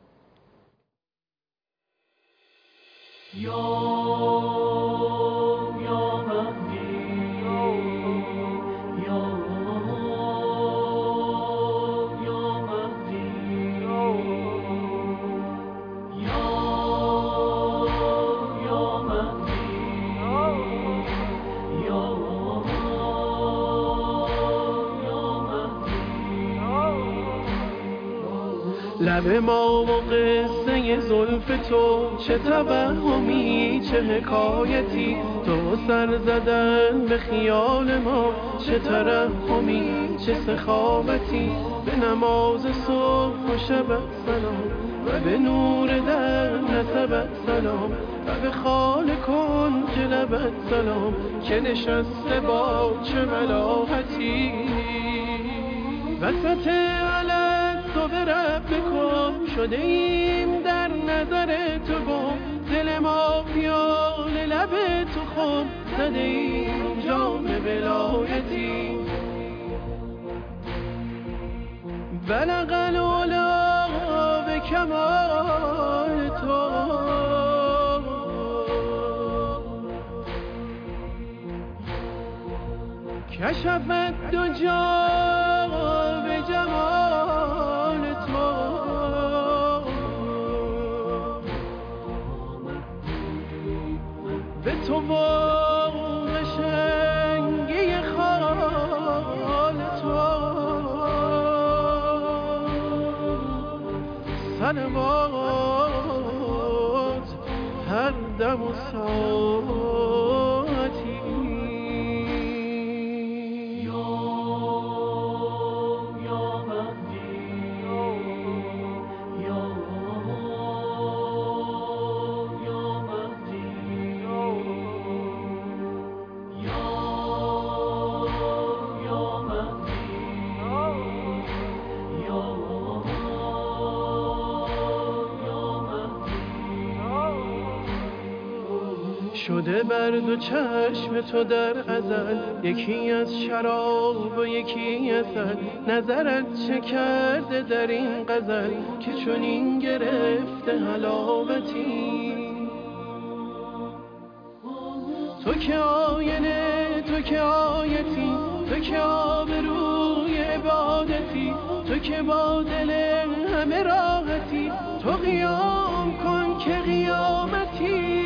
لب ما و قصه زلف تو، چه توهمی چه حکایتی، تو سر زدن به خیال ما، چه ترحمی چه سخاوتی. به نماز صبح و شب سلام و به نور در نسبت سلام و به خال کن جلبت سلام که نشسته با چه ملاحتی. وسط علت تو به رب بکن، شده ایم در نظر تو گم، دل ما پیال لب تو خم، زده ایم جام ولایتی. بلغ العلا به کمال تو، کشفت دو جا به جمال تو. به تو و قشنگی خال تو صلوات هر دم و ساعتی. شده بر دو چشم تو در ازل، یکی از شراب و یکی عسل. نظرت چه کرده در این غزل که چنین گرفته حلاوتی؟ تو که آینه، تو که آیتی، تو که آبروی عبادتی، تو که با دل همه راحتی، تو قیام کن که قیامتی.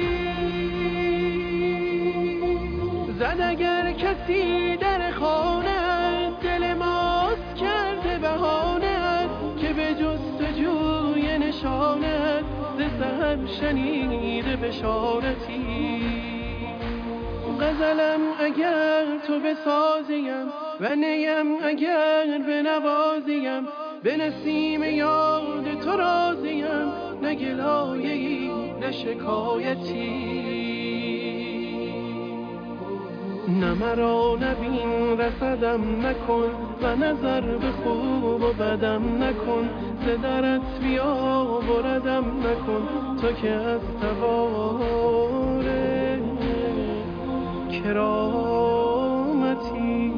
زد اگر کسی در خانه، دل ماست کرده بهانه، که به جستجوی نشانت ز سحر شنیده بشارتی. غزلم اگر تو بسازیم و نیم اگر بنوازیم، به نسیم یاد تو راضیم، نه گلایه‌ای نه شکایتی. نه مرا نبین رسدم نکن و نظر به خوب و بدم نکن، ز درت بیا بردم نکن، تو که از سوار کرامتی.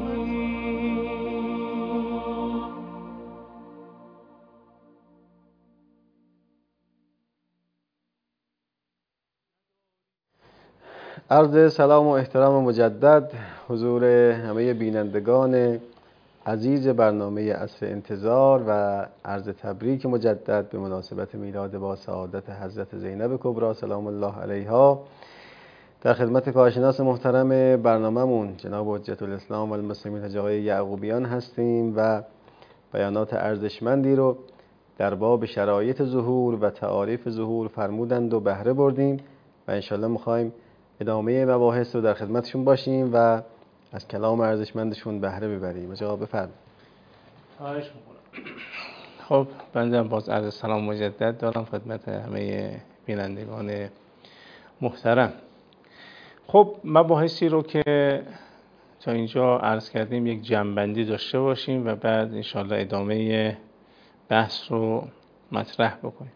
عرض سلام و احترام مجدد حضور همه بینندگان عزیز برنامه عصر انتظار و عرض تبریک مجدد به مناسبت میلاد با سعادت حضرت زینب کبری سلام الله علیها. در خدمت کارشناس محترم برنامه‌مون جناب حجت الاسلام و المسلمین حاج آقای یعقوبیان هستیم و بیانات ارزشمندی رو در باب شرایط ظهور و تعاریف ظهور فرمودند و بهره بردیم و انشالله می‌خوایم ادامه مباحث رو در خدمتشون باشیم و از کلام ارزشمندشون بهره ببریم. حاج آقا بفرمایید. خواهش می‌کنم. خب بنده باز عرض سلام مجدد دارم خدمت همه بینندگان محترم. خب مباحثی رو که تا اینجا عرض کردیم یک جمع‌بندی داشته باشیم و بعد انشالله ادامه بحث رو مطرح بکنیم.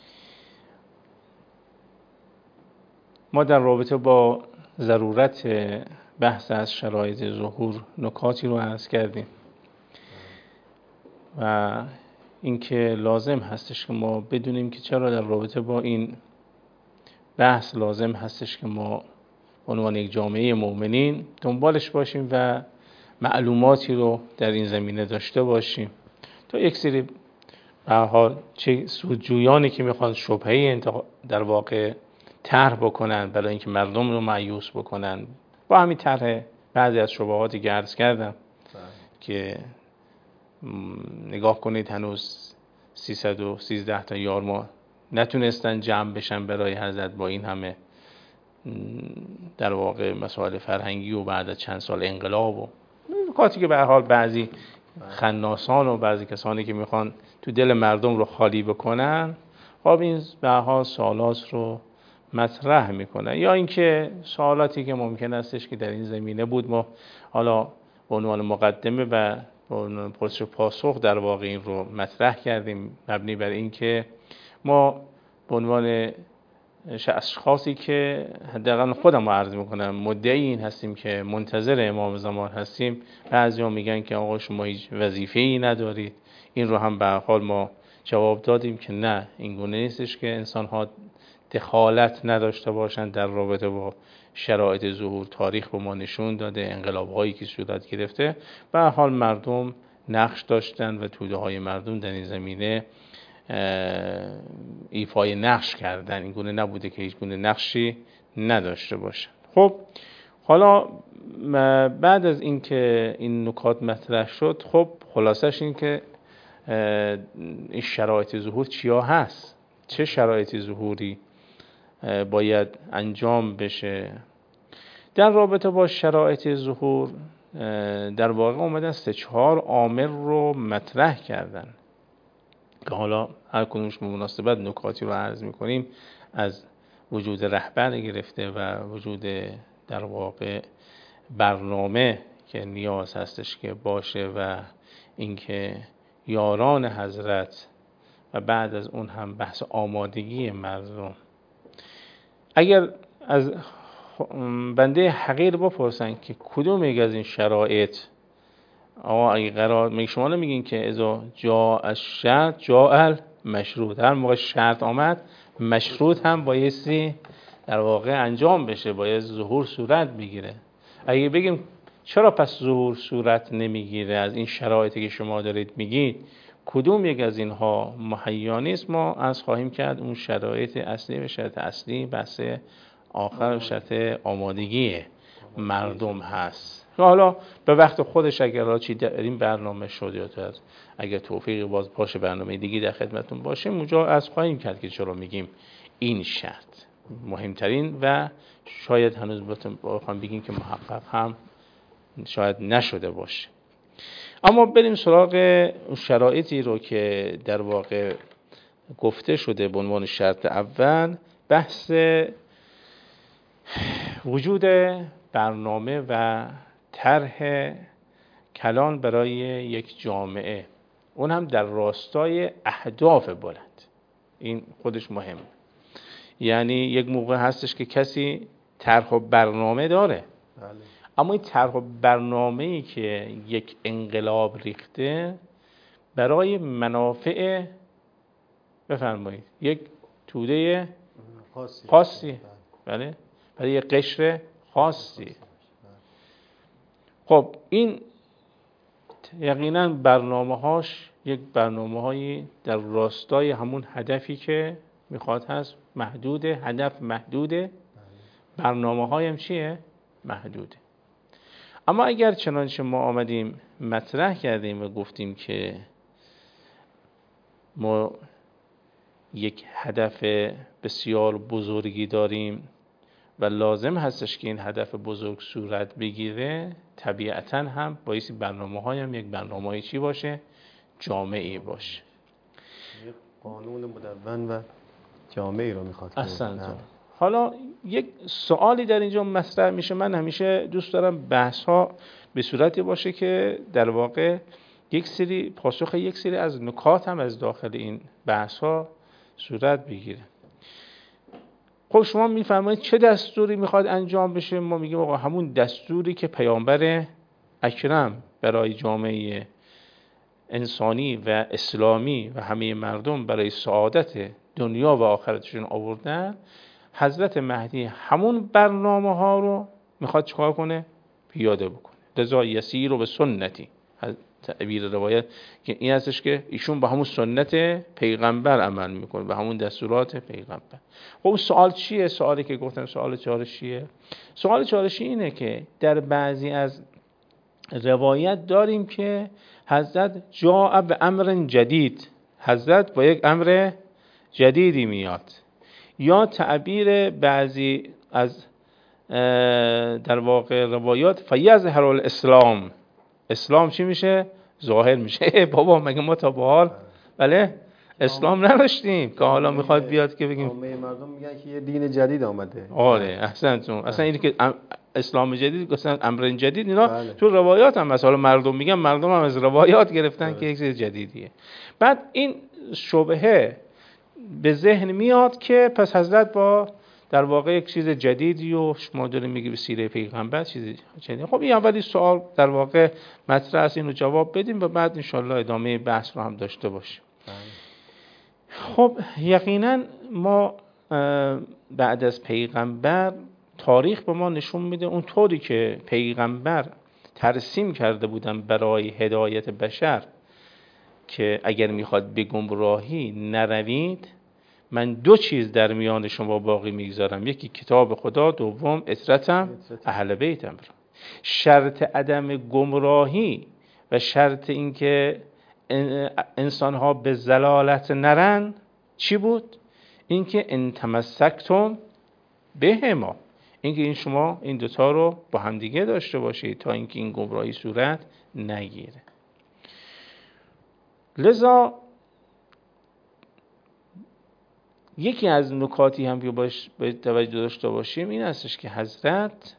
ما در رابطه با ضرورت بحث از شرایط ظهور نکاتی رو عرض کردیم و اینکه لازم هستش که ما بدونیم که چرا در رابطه با این بحث لازم هستش که ما به عنوان یک جامعه مؤمنین دنبالش باشیم و معلوماتی رو در این زمینه داشته باشیم تا یک سری به هر حال چه سودجویانی که میخوان شبهه‌ای در واقع طرح بکنن برای اینکه مردم رو مایوس بکنن با همین طرح بعضی از شبهاتی که عرض کردم که نگاه کنید هنوز 313 تا یار ما نتونستن جمع بشن برای حضرت با این همه در واقع مسائل فرهنگی و بعد از چند سال انقلاب و نکاتی که به هر حال بعضی خناسان و بعضی کسانی که میخوان تو دل مردم رو خالی بکنن خب این به هر حال سوالات رو مطرح میکنن یا اینکه سوالاتی که ممکن استش که در این زمینه بود ما حالا به عنوان مقدمه و به عنوان پرسش و پاسخ در واقع این رو مطرح کردیم مبنی بر اینکه ما به عنوان اشخاصی که حداقل خودم رو عرض میکنم مدعی این هستیم که منتظر امام زمان هستیم. بعضیا میگن که آقا شما هیچ وظیفه‌ای ندارید. این رو هم به هر حال ما جواب دادیم که نه، این گونه نیستش که انسان‌ها دخالت نداشته باشند در رابطه با شرایط ظهور. تاریخ به ما نشون داده انقلاب‌هایی که صورت گرفته به هر حال مردم نقش داشتن و توده‌های مردم در این زمینه ایفای نقش کردن. این گونه نبوده که هیچ گونه نقشی نداشته باشه. خب حالا بعد از اینکه این نکات مطرح شد خب خلاصش این که این شرایط ظهور چیا هست، چه شرایط ظهوری باید انجام بشه. در رابطه با شرایط ظهور در واقع اومدن 3-4 عامل رو مطرح کردن که حالا هر کدومش به مناسبت نکاتی رو عرض میکنیم. از وجود رهبر گرفته و وجود در واقع برنامه که نیاز هستش که باشه و اینکه یاران حضرت و بعد از اون هم بحث آمادگی مردم. اگر از بنده حقیر بپرسن که کدوم یک از این شرایط آقا اگه قرار میگه، شما نمیگین که اذا جاء الشرط جاء المشروط، هر موقع شرط آمد مشروط هم بایستی در واقع انجام بشه، باید ظهور صورت بگیره. اگه بگیم چرا پس ظهور صورت نمیگیره از این شرایطی که شما دارید میگید، کدوم یک از اینها مهیا نیست، ما از خواهیم کرد اون شرایط اصلی و شرط اصلی بحث آخر و شرط آمادگی مردم هست. حالا به وقت خودش اگر چی در این برنامه شد یا اگر توفیقی باز باشه برنامه دیگی در خدمتون باشه، اونجا از خواهیم کرد که چرا میگیم این شرط مهمترین و شاید هنوز بخوام بگیم که محقق هم شاید نشده باشه. اما بریم سراغ شرایطی رو که در واقع گفته شده به عنوان شرط اول، بحث وجود برنامه و طرح کلان برای یک جامعه، اون هم در راستای اهداف بلند. این خودش مهم. یعنی یک موقع هستش که کسی طرح و برنامه داره، اما این طرح و برنامه‌ای که یک انقلاب ریخته برای منافع، بفرمایید، یک توده خاصی، بله، برای یک قشر خاصی. خب این یقینا برنامه‌هاش یک برنامه‌هایی در راستای همون هدفی که میخواد هست، محدوده، هدف محدوده، برنامه‌های هم چیه؟ محدوده. اما اگر چنانچه ما آمدیم مطرح کردیم و گفتیم که ما یک هدف بسیار بزرگی داریم و لازم هستش که این هدف بزرگ صورت بگیره، طبیعتاً هم بایستی برنامه‌های هم یک برنامه‌ای چی باشه؟ جامعی باشه. یک قانون مدون و جامعی رو میخواد. احسنتون. حالا یک سوالی در اینجا مطرح میشه. من همیشه دوست دارم بحث ها به صورتی باشه که در واقع یک سری پاسخ یک سری از نکات هم از داخل این بحث ها صورت بگیره. خب شما میفرمایید چه دستوری میخواد انجام بشه؟ ما میگیم آقا همون دستوری که پیامبر اکرم برای جامعه انسانی و اسلامی و همه مردم برای سعادت دنیا و آخرتشون آوردن، حضرت مهدی همون برنامه ها رو میخواد چکار کنه؟ پیاده بکنه. لذا یسیر رو به سنتی، تعبیر روایت که این هستش که ایشون به همون سنت پیغمبر عمل میکنه، به همون دستورات پیغمبر. خب سوال چیه؟ سوالی که گفتم سوال چالشیه. سوال چالشی اینه که در بعضی از روایت داریم که حضرت جاء به امر جدید، حضرت با یک امر جدیدی میاد، یا تعبیر بعضی از در واقع روایات فیظهر الاسلام، اسلام چی میشه؟ ظاهر میشه. بابا مگه ما تا به حال بله اسلام نداشتیم که حالا میخواد بیاد که بگیم عامه مردم میگن که یه دین جدید آمده. آره احسنتون. اصلا اینی که اسلام جدید، اصلا امر جدید، اینا تو روایات هم مثلا مردم میگن، مردم هم از روایات گرفتن که یک چیز جدیدیه. بعد این شبهه به ذهن میاد که پس حضرت با در واقع یک چیز جدیدی و شما داریم میگی به سیره پیغمبر چیز جدید. خب این اولی سوال در واقع مطرح است، اینو جواب بدیم و بعد انشالله ادامه بحث رو هم داشته باشیم. خب یقینا ما بعد از پیغمبر تاریخ به ما نشون میده اون طوری که پیغمبر ترسیم کرده بودن برای هدایت بشر که اگر میخواد به گمراهی نروید، من دو چیز در میان شما باقی میگذارم، یکی کتاب خدا، دوم اطرتم اهل بیتم. شرط عدم گمراهی و شرط این که انسان ها به ضلالت نرن چی بود؟ این که ان تمسکتم بهما، این که این شما این دوتا رو با همدیگه داشته باشید تا اینکه این گمراهی صورت نگیره. لذا یکی از نکاتی هم که باید توجه داشته باشیم این هستش که حضرت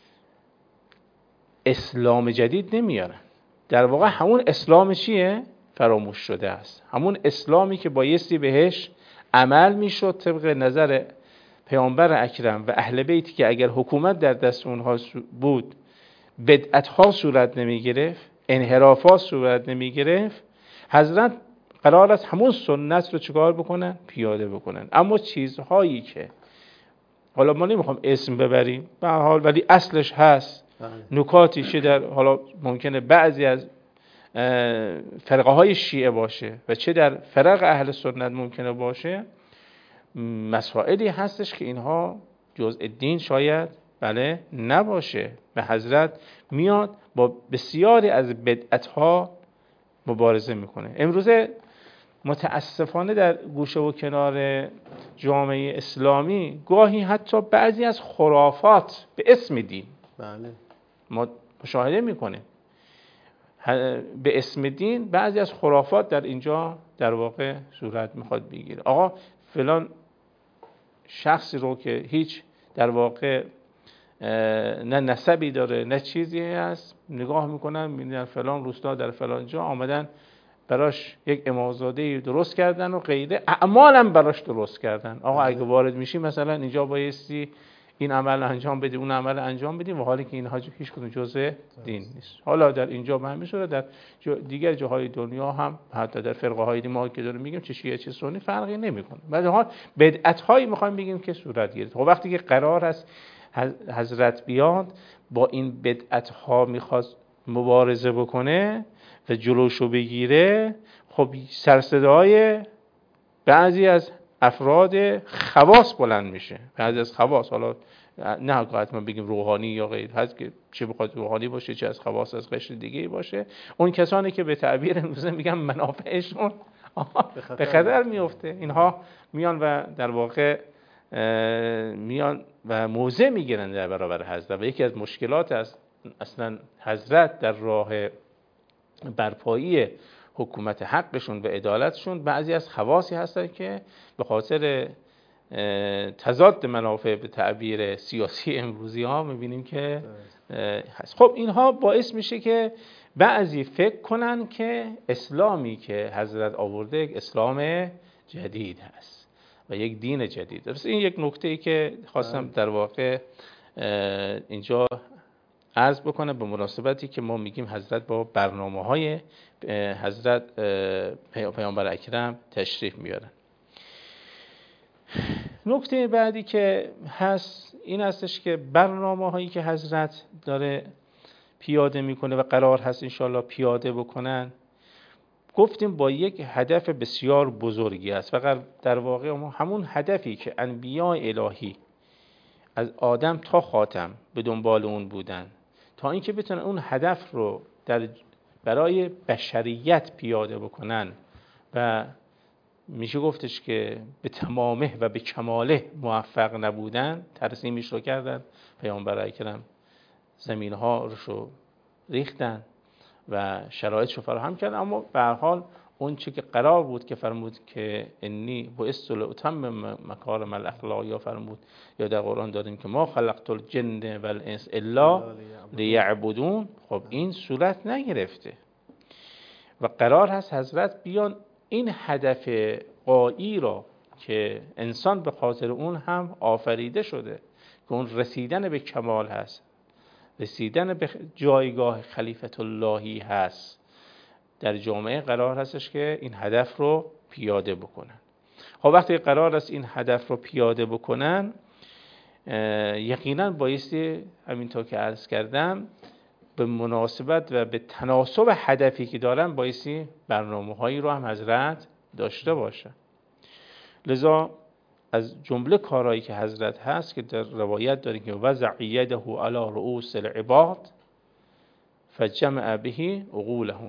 اسلام جدید نمیارن. در واقع همون اسلام چیه؟ فراموش شده است. همون اسلامی که بایستی بهش عمل میشد طبق نظر پیامبر اکرم و اهل بیتی که اگر حکومت در دست اونها بود بدعت‌ها صورت نمی گرفت، انحرافات صورت نمی گرفت، حضرت قرار است همون سنت رو چیکار بکنن؟ پیاده بکنن. اما چیزهایی که حالا ما نمیخوام اسم ببریم به هر حال ولی اصلش هست، نکاتی که در حالا ممکنه بعضی از فرقه های شیعه باشه و چه در فرق اهل سنت ممکنه باشه، مسائلی هستش که اینها جزء دین شاید بله نباشه و حضرت میاد با بسیاری از بدعت‌ها مبارزه میکنه. امروزه متاسفانه در گوشه و کنار جامعه اسلامی گاهی حتی بعضی از خرافات به اسم دین بله ما مشاهده میکنیم، به اسم دین بعضی از خرافات در اینجا در واقع صورت میخواد بگیره. آقا فلان شخصی رو که هیچ در واقع نه نسبی داره نه چیزی هست، نگاه میکنن میبینن فلان روستا در فلان جا آمدن براش یک امامزاده درست کردن و غیره، اعمالم براش درست کردن. آقا اگه وارد میشی مثلا اینجا بایستی این عمل انجام بدی اون عمل انجام بدی، و حالی که اینها هیچ کدوم جزء دین نیست. حالا در اینجا به همین صورت در دیگر جاهای دنیا هم حتی در فرقه های ما که داریم میگیم چه شیعه چه سنی فرقی نمیکنه، ولی حال بدعت هایی میخوایم بگیم که صورت گرفت. خب وقتی که قرار است حضرت بیاد با این بدعت ها میخواد مبارزه بکنه و جلوشو بگیره، خب سرصدای بعضی از افراد خواص بلند میشه. بعضی از خواص، حالا نه حتما بگیم روحانی یا غیر، هست که چه بخواد روحانی باشه چه از خواص از قشر دیگه باشه، اون کسانی که به تعبیر امروزه میگن منافعشون به خطر میفته، اینها میان و در واقع میان و موضع میگیرن در برابر حضرت. و یکی از مشکلات است اصلا حضرت در راه برپایی حکومت حقشون و عدالتشون، بعضی از خواصی هستن که به خاطر تضاد منافع به تعبیر سیاسی امروزی ها میبینیم که هست. خب اینها باعث میشه که بعضی فکر کنن که اسلامی که حضرت آورده یک اسلام جدید هست و یک دین جدید هست. این یک نکته‌ای که خواستم در واقع اینجا عرض بکنه به مناسبتی که ما میگیم حضرت با برنامه‌های حضرت پیامبر اکرم تشریف میارن. نکته بعدی که هست این هستش که برنامه‌هایی که حضرت داره پیاده میکنه و قرار هست انشالله پیاده بکنن، گفتیم با یک هدف بسیار بزرگی است. فقط در واقع همون هدفی که انبیاء الهی از آدم تا خاتم به دنبال اون بودن تا اینکه بتونن اون هدف رو برای بشریت پیاده بکنن و میشه گفتش که به تمامه و به کماله موفق نبودن، ترسیمش رو کردن، پیامبر اکرم زمینها رو ریختن و شرایطش رو فراهم کردن. اما به هر حال اون چی که قرار بود که فرمود که انی بعثت لاتمم مکارم الاخلاق، یا فرمود یا در قرآن داریم که ما خلقت الجن والانس الا لیعبدون، خب این صورت نگرفته و قرار هست حضرت بیان این هدف غایی را که انسان به خاطر اون هم آفریده شده که اون رسیدن به کمال هست، رسیدن به جایگاه خلیفت اللهی هست در جامعه، قرار هستش که این هدف رو پیاده بکنن. خب وقتی قرار است این هدف رو پیاده بکنن، یقینا بایستی همینطور که عرض کردم به مناسبت و به تناسب هدفی که دارن بایستی برنامه‌هایی رو هم حضرت داشته باشه. لذا از جمله کارهایی که حضرت هست که در روایت داریم که وضع یده علی رؤوس العباد فجمع به عقولهم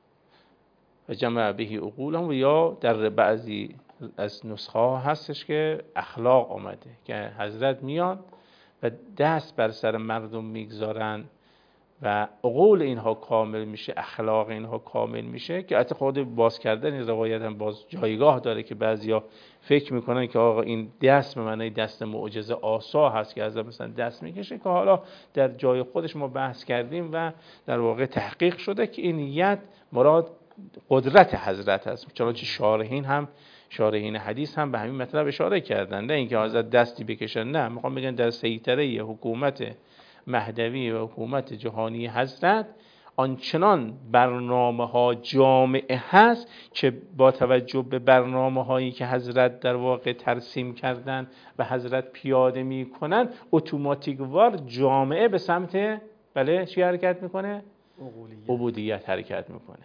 و یا در بعضی از نسخه ها هستش که اخلاق آمده که حضرت میان و دست بر سر مردم میگذارن و عقول اینها کامل میشه، اخلاق اینها کامل میشه. که حتی خود باز کردن این روایت هم باز جایگاه داره که بعضیا فکر میکنن که آقا این دست به معنی دست معجزه آسا هست که حضرت مثلا دست میکشه، که حالا در جای خودش ما بحث کردیم و در واقع تحقیق شده که این ید مراد قدرت حضرت هست. چنانچه شارحین هم شارحین حدیث هم به همین مطلب اشاره کردن، نه اینکه حضرت دستی بکشن، نه، میخوام بگن در سیطره حکومت مهدوی و حکومت جهانی حضرت آنچنان برنامه ها جامعه هست که با توجه به برنامه هایی که حضرت در واقع ترسیم کردن و حضرت پیاده میکنن اتوماتیک وار جامعه به سمت بله چی حرکت میکنه؟ عبودیت حرکت میکنه.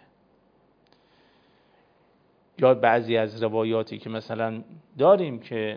یا بعضی از روایاتی که مثلا داریم که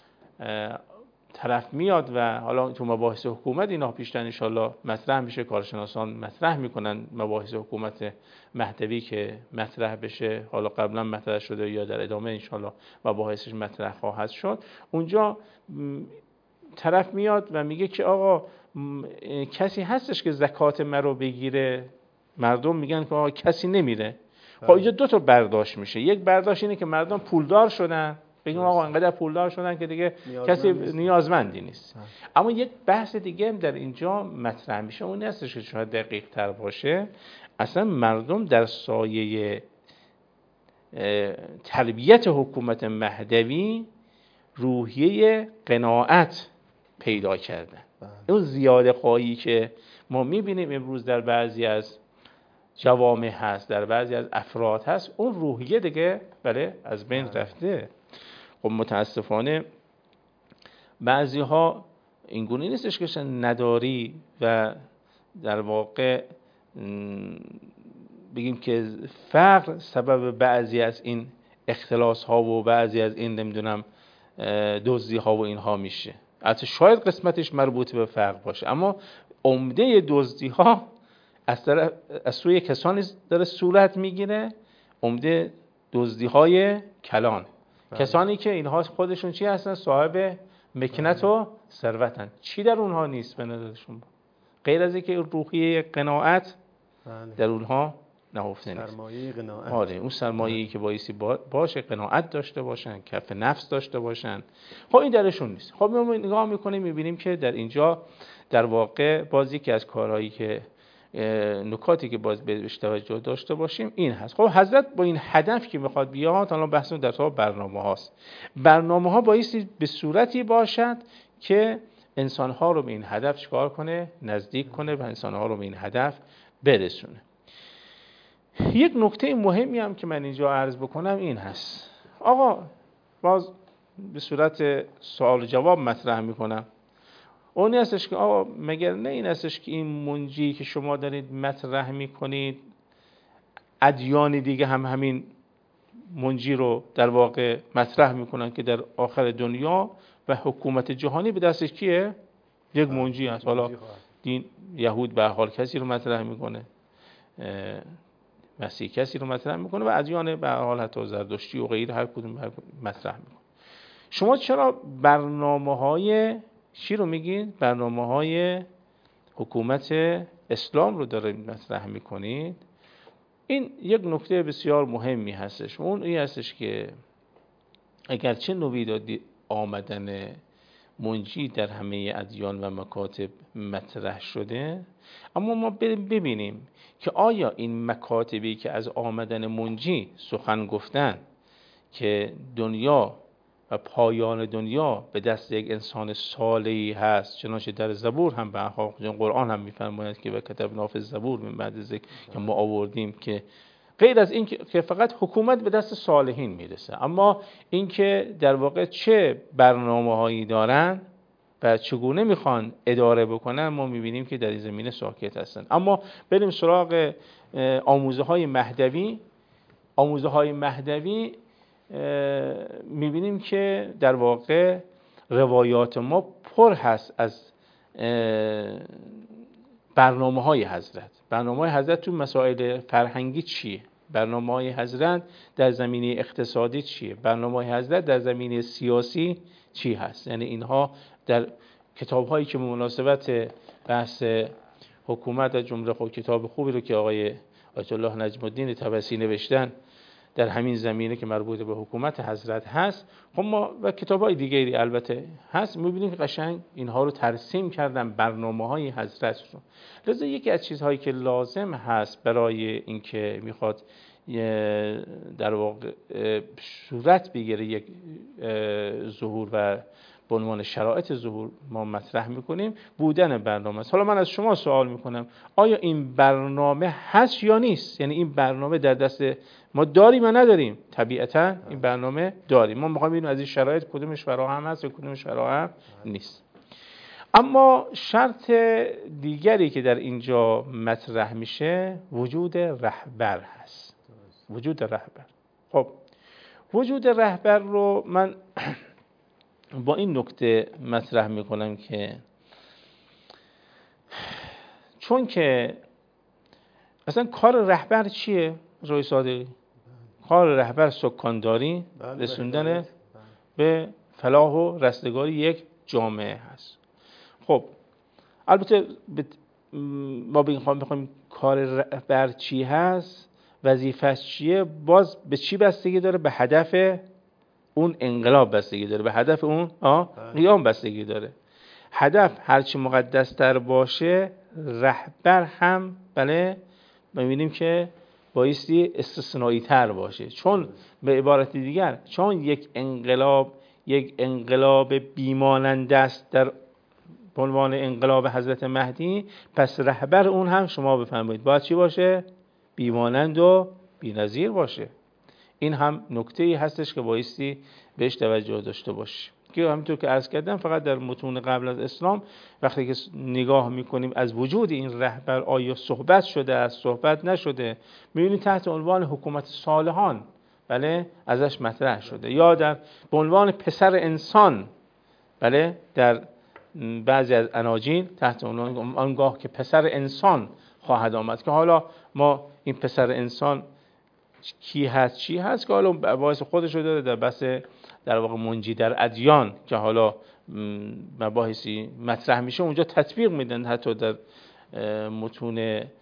طرف میاد و حالا تو مباحث حکومت اینا پیشتر ان شاءالله مطرح میشه، کارشناسان مطرح میکنن مباحث حکومت مهدوی که مطرح بشه، حالا قبلا مطرح شده یا در ادامه ان شاءالله مباحثش مطرح خواهد شد. اونجا طرف میاد و میگه که آقا کسی هستش که زکات مرا بگیره؟ مردم میگن که آقا کسی نمیره. خب اینجا دو تا برداشت میشه. یک برداشت اینه که مردم پولدار شدن، بگیم آقا انقدر پولدار شدن که دیگه کسی نیازمندی نیست. اما یک بحث دیگه هم در اینجا مطرح میشه، اون هستش که شاید دقیق تر باشه، اصلا مردم در سایه تربیت حکومت مهدوی روحیه قناعت پیدا کردن. اون زیاده خواهی که ما میبینیم امروز در بعضی از جوامع هست، در بعضی از افراد هست، اون روحیه دیگه بله از بین رفته. خب متاسفانه بعضی ها اینگونه نیستش که نداری و در واقع بگیم که فقر سبب بعضی از این اختلاس ها و بعضی از این نمیدونم دزدی ها و اینها میشه. البته شاید قسمتش مربوط به فقر باشه، اما عمده دزدی ها از سوی کسانی داره صورت میگیره، عمده دزدی های کلان، کسانی که اینها خودشون چی هستن؟ صاحب مکنت و ثروتن. چی در اونها نیست به نظرشون غیر از اینکه روحیه قناعت در اونها نهفته نیست؟ سرمایه قناعت. آره، اون سرمایه‌ای که بایستی باشه قناعت داشته باشن، کف نفس داشته باشن، خب این درشون نیست. خب ما نگاه میکنیم میبینیم که در اینجا در واقع باز یکی از کارهایی که نکاتی که باز بهش توجه داشته باشیم این هست. خب حضرت با این هدف که میخواد بیاد، حالا بحث در تو برنامه هاست، برنامه ها بایستی به صورتی باشد که انسان ها رو به این هدف چکار کنه؟ نزدیک کنه و انسان ها رو به این هدف برسونه. یک نکته مهمی هم که من اینجا عرض بکنم این هست. آقا باز به صورت سوال جواب مطرح میکنم، اون هستش که آقا مگر نه این هستش که این منجی که شما دارید مطرح میکنید ادیان دیگه هم همین منجی رو در واقع مطرح میکنن که در آخر دنیا و حکومت جهانی به دستش کیه؟ یک منجی هست. حالا دین یهود به حال کسی رو مطرح میکنه، مسیح کسی رو مطرح میکنه و ادیان به حال حتی زرتشتی و غیره هر کدوم مطرح میکنه. شما چرا برنامه‌های چی رو میگین؟ برنامه‌های حکومت اسلام رو دارید مطرح میکنید. این یک نکته بسیار مهمی هستش. اون این هستش که اگرچه نوید آمدن منجی در همه ادیان و مکاتب مطرح شده، اما ما ببینیم که آیا این مکاتبی که از آمدن منجی سخن گفتن که دنیا و پایان دنیا به دست یک انسان صالحی هست، چنانچه در زبور هم به قرآن هم میفرماید که و کتبنا فی الزبور من بعد ذکر که ما آوردیم که غیر از این که فقط حکومت به دست صالحین میرسه، اما این که در واقع چه برنامه‌هایی دارن و چگونه میخوان اداره بکنن ما میبینیم که در این زمینه ساکت هستن. اما بریم سراغ آموزه های مهدوی. آموزه های مهدوی میبینیم که در واقع روایات ما پر هست از برنامه های حضرت. برنامه های حضرت تو مسائل فرهنگی چیه؟ برنامه های حضرت در زمینه اقتصادی چیه؟ برنامه های حضرت در زمینه سیاسی چی هست؟ یعنی اینها در کتاب هایی که مناسبت بحث حکومت از جمله کتاب خوبی رو که آقای آیت الله نجم الدین طبسی نوشتن در همین زمینه که مربوط به حکومت حضرت هست. خب ما و کتاب‌های دیگری البته هست، می‌بینیم که قشنگ اینها رو ترسیم کردن، برنامه‌های حضرت رو. لذا یکی از چیزهایی که لازم هست برای اینکه میخواد در واقع صورت بگیره یک ظهور و به عنوان شرایط ظهور ما مطرح میکنیم، بودن برنامه است. حالا من از شما سوال میکنم آیا این برنامه هست یا نیست؟ یعنی این برنامه در دست ما داریم یا نداریم؟ طبیعتا این برنامه داریم. ما میخوایم ببینیم از این شرایط کدومش فراهم هست یا کدومش فراهم نیست. اما شرط دیگری که در اینجا مطرح میشه وجود رهبر هست. وجود رهبر. خب وجود رهبر رو من با این نکته مطرح میکنم که چون که اصلا کار رهبر چیه؟ روی صادقی کار رهبر سکانداری، رسوندن به فلاح و رستگاری یک جامعه هست. خب البته ما بخوایم کار رهبر چی هست، وظیفه‌اش چیه، باز به چی بستگی داره؟ به هدف اون انقلاب بستگی داره، به هدف اون قیام بستگی داره. هدف هرچی مقدستر باشه رهبر هم بله می‌بینیم که بایستی استثنایی تر باشه. چون به عبارت دیگر چون یک انقلاب بیماننده است در عنوان انقلاب حضرت مهدی، پس رهبر اون هم شما بفرمایید باید چی باشه؟ بیمانند و بی‌نظیر باشه. این هم نکته‌ای هستش که بایستی بهش توجه داشته باشه که همونطور که عرض کردم فقط در متون قبل از اسلام وقتی که نگاه میکنیم از وجود این رهبر آیا صحبت شده است، صحبت نشده، میبینید تحت عنوان حکومت صالحان بله ازش مطرح شده، یا در به عنوان پسر انسان بله در بعضی از اناجیل تحت عنوان آنگاه که پسر انسان خواهد آمد، که حالا ما این پسر انسان کی هست چی هست که حالا باعث خودش رو داره در بحث در واقع منجی در ادیان که حالا مباحثی مطرح میشه اونجا تطبیق میدن، حتی در متون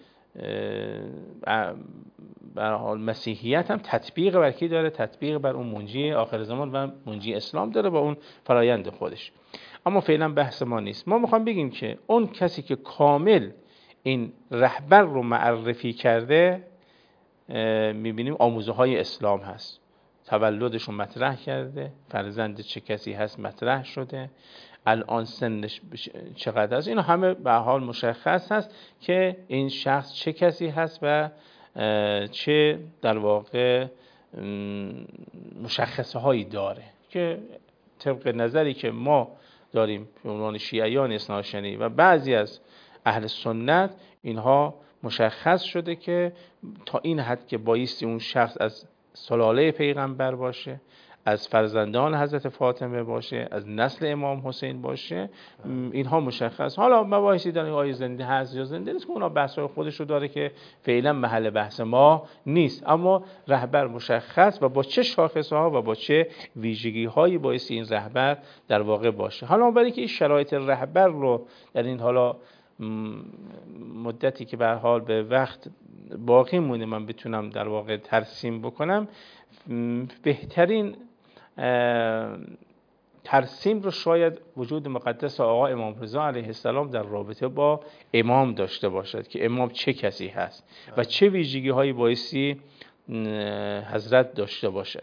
به حال مسیحیت هم تطبیق بر کی داره؟ تطبیق بر اون منجی آخر زمان و منجی اسلام داره با اون فرایند خودش. اما فعلا بحث ما نیست. ما میخوام بگیم که اون کسی که کامل این رهبر رو معرفی کرده میبینیم آموزه های اسلام هست، تولدش رو مطرح کرده، فرزند چه کسی هست مطرح شده، الان سنش چقدر است، اینا همه به حال مشخص هست که این شخص چه کسی هست و چه در واقع مشخصه هایی داره که طبق نظری که ما داریم به عنوان شیعیان اثناعشری و بعضی از اهل سنت اینها مشخص شده که تا این حد که بایستی اون شخص از سلاله پیغمبر باشه، از فرزندان حضرت فاطمه باشه، از نسل امام حسین باشه، اینها مشخص. حالا مباحثی داره آیا زنده هست یا زنده نیست که اونا بحث‌های خودش رو داره که فعلا محل بحث ما نیست، اما رهبر مشخص و با چه شاخص‌ها و با چه ویژگی‌هایی بایستی این رهبر در واقع باشه. حالا برای اینکه این شرایط رهبر رو در این حالا مدتی که به هر حال به وقت باقی مونده من بتونم در واقع ترسیم بکنم، بهترین ترسیم رو شاید وجود مقدس آقا امام رضا علیه السلام در رابطه با امام داشته باشد که امام چه کسی هست و چه ویژگی هایی بایستی حضرت داشته باشد.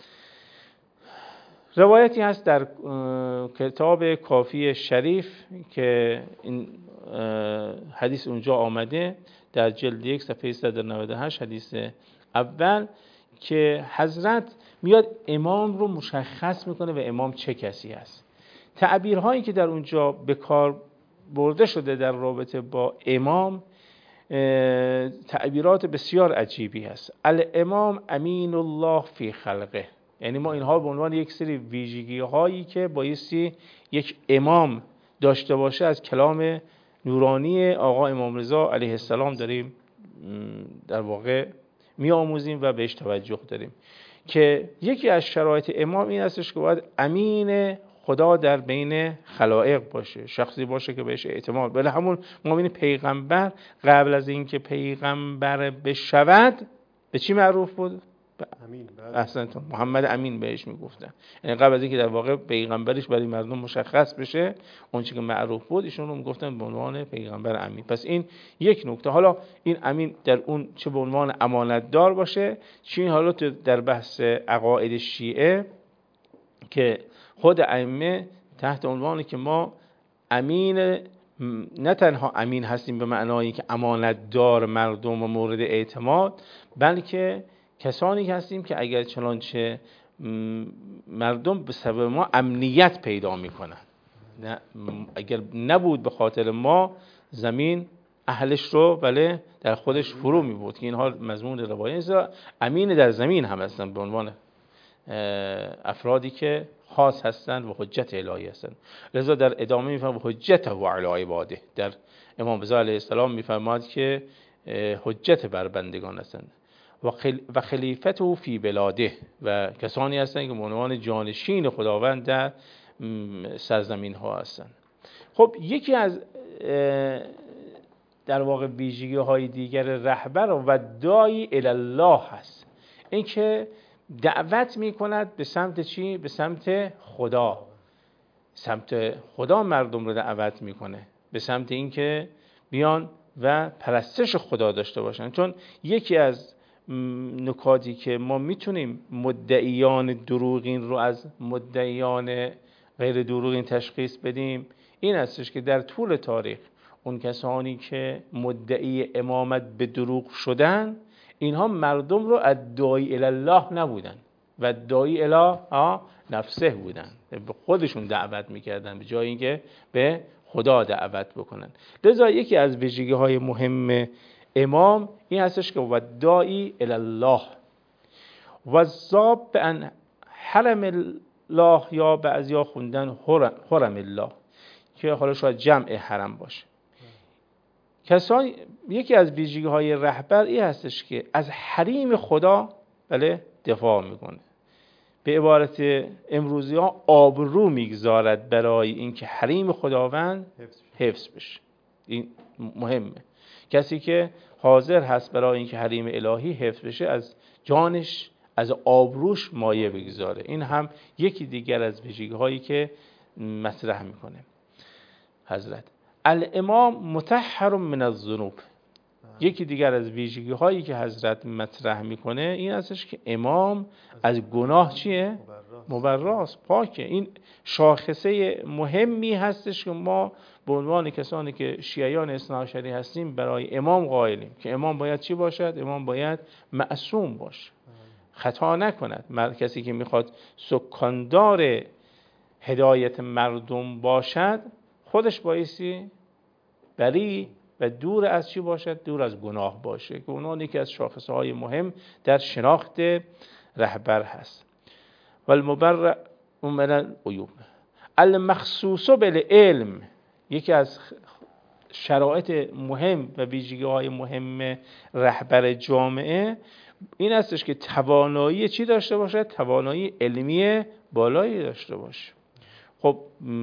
روایتی هست در کتاب کافی شریف که این حدیث اونجا آمده در جلد 1 صفحه 198 حدیث اول که حضرت میاد امام رو مشخص میکنه و امام چه کسی هست. تعبیرهایی که در اونجا به کار برده شده در رابطه با امام تعبیرات بسیار عجیبی هست. الامام امین الله فی خلقه، یعنی ما اینها به عنوان یک سری ویژگی هایی که بایستی یک امام داشته باشه از کلام نورانی آقا امام رضا علیه السلام داریم در واقع می آموزیم و بهش توجه داریم که یکی از شرایط امام این هستش که باید امین خدا در بین خلائق باشه، شخصی باشه که بهش اعتماد. بله همون مؤمن پیغمبر قبل از اینکه پیغمبر بشود به چی معروف بود؟ احسنتون، محمد امین بهش میگفتن. یعنی قبل از اینکه در واقع پیغمبرش برای مردم مشخص بشه، اون چیزی که معروف بود ایشون رو میگفتن به عنوان پیغمبر امین. پس این یک نکته. حالا این امین در اون چه به عنوان امانت دار باشه، چه حالا در بحث عقاید شیعه که خود ائمه تحت عنوانی که ما امین، نه تنها امین هستیم به معنایی که امانت دار مردم و مورد اعتماد، بلکه کسانی هستیم که اگر چنانچه مردم به سبب ما امنیت پیدا میکنن، اگر نبود به خاطر ما زمین اهلش رو بله در خودش فرو میبود، که اینها مضمون روایت امین در زمین هم هستن به عنوان افرادی که خاص هستند و حجت الهی هستند. لذا در ادامه میفرماید حجته علی عباده، در امام رضا علیه السلام میفرماید که حجت بر بندگان هستند و خلیفته فی بلاده، و کسانی هستند که به عنوان جانشین خداوند در سرزمین ها هستند. خب یکی از در واقع ویژگی های دیگر رهبر و داعی الی الله هست، این که دعوت میکند به سمت چی؟ به سمت خدا. سمت خدا مردم رو دعوت میکنه، به سمت این که بیان و پرستش خدا داشته باشن. چون یکی از نکاتی که ما میتونیم مدعیان دروغین رو از مدعیان غیر دروغین تشخیص بدیم این هستش که در طول تاریخ اون کسانی که مدعی امامت به دروغ شدن، اینها مردم رو الداعی الی الله نبودن و داعی الی نفسه بودن، به خودشون دعوت میکردن به جای اینکه به خدا دعوت بکنن. لذا یکی از ویژگی های مهم امام این هستش که و داعی الی الله و ذاب ان حرم الله، یا بعضیا خوندن حرم الله که حالا شاید جمع حرم باشه. کسانی یکی از ویژگی های رهبر این هستش که از حریم خدا بله دفاع میکنه، به عبارت امروزی ها آبرو میگذارد برای اینکه حریم خداوند حفظ بشه. این مهمه. کسی که حاضر هست برای اینکه حریم الهی حفظ بشه از جانش، از آبروش مایه بگذاره. این هم یکی دیگر از ویژگی هایی که مطرح میکنه حضرت. الامام مطهر من الذنوب، یکی دیگر از ویژگی هایی که حضرت مطرح میکنه این هستش که امام از گناه چیه؟ مبراست، پاکه. این شاخصه مهمی هستش که ما به عنوان کسانی که شیعیان اثناعشری هستیم برای امام قائلیم که امام باید چی باشد؟ امام باید معصوم باشه، خطا نکند. کسی که میخواد سکاندار هدایت مردم باشد خودش بایستی بری و دور از چی باشد؟ دور از گناه باشه، که اونها یکی از شاخصه های مهم در شناخت رهبر هست. و المبرع من العیوب المخصوص بالعلم، یکی از شرایط مهم و ویژگی های مهم رهبر جامعه این هستش که توانایی چی داشته باشه؟ توانایی علمی بالایی داشته باشه. خب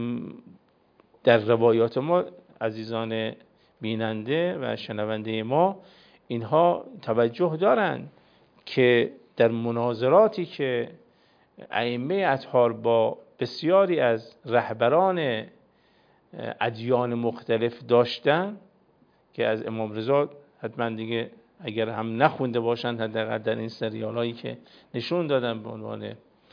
در روایات ما عزیزان بیننده و شنونده ما اینها توجه دارند که در مناظراتی که ائمه اطهار با بسیاری از رهبران ادیان مختلف داشتن که از امام رضا حتما دیگه اگر هم نخونده باشند حداقل در این سریال هایی که نشون دادن به عنوان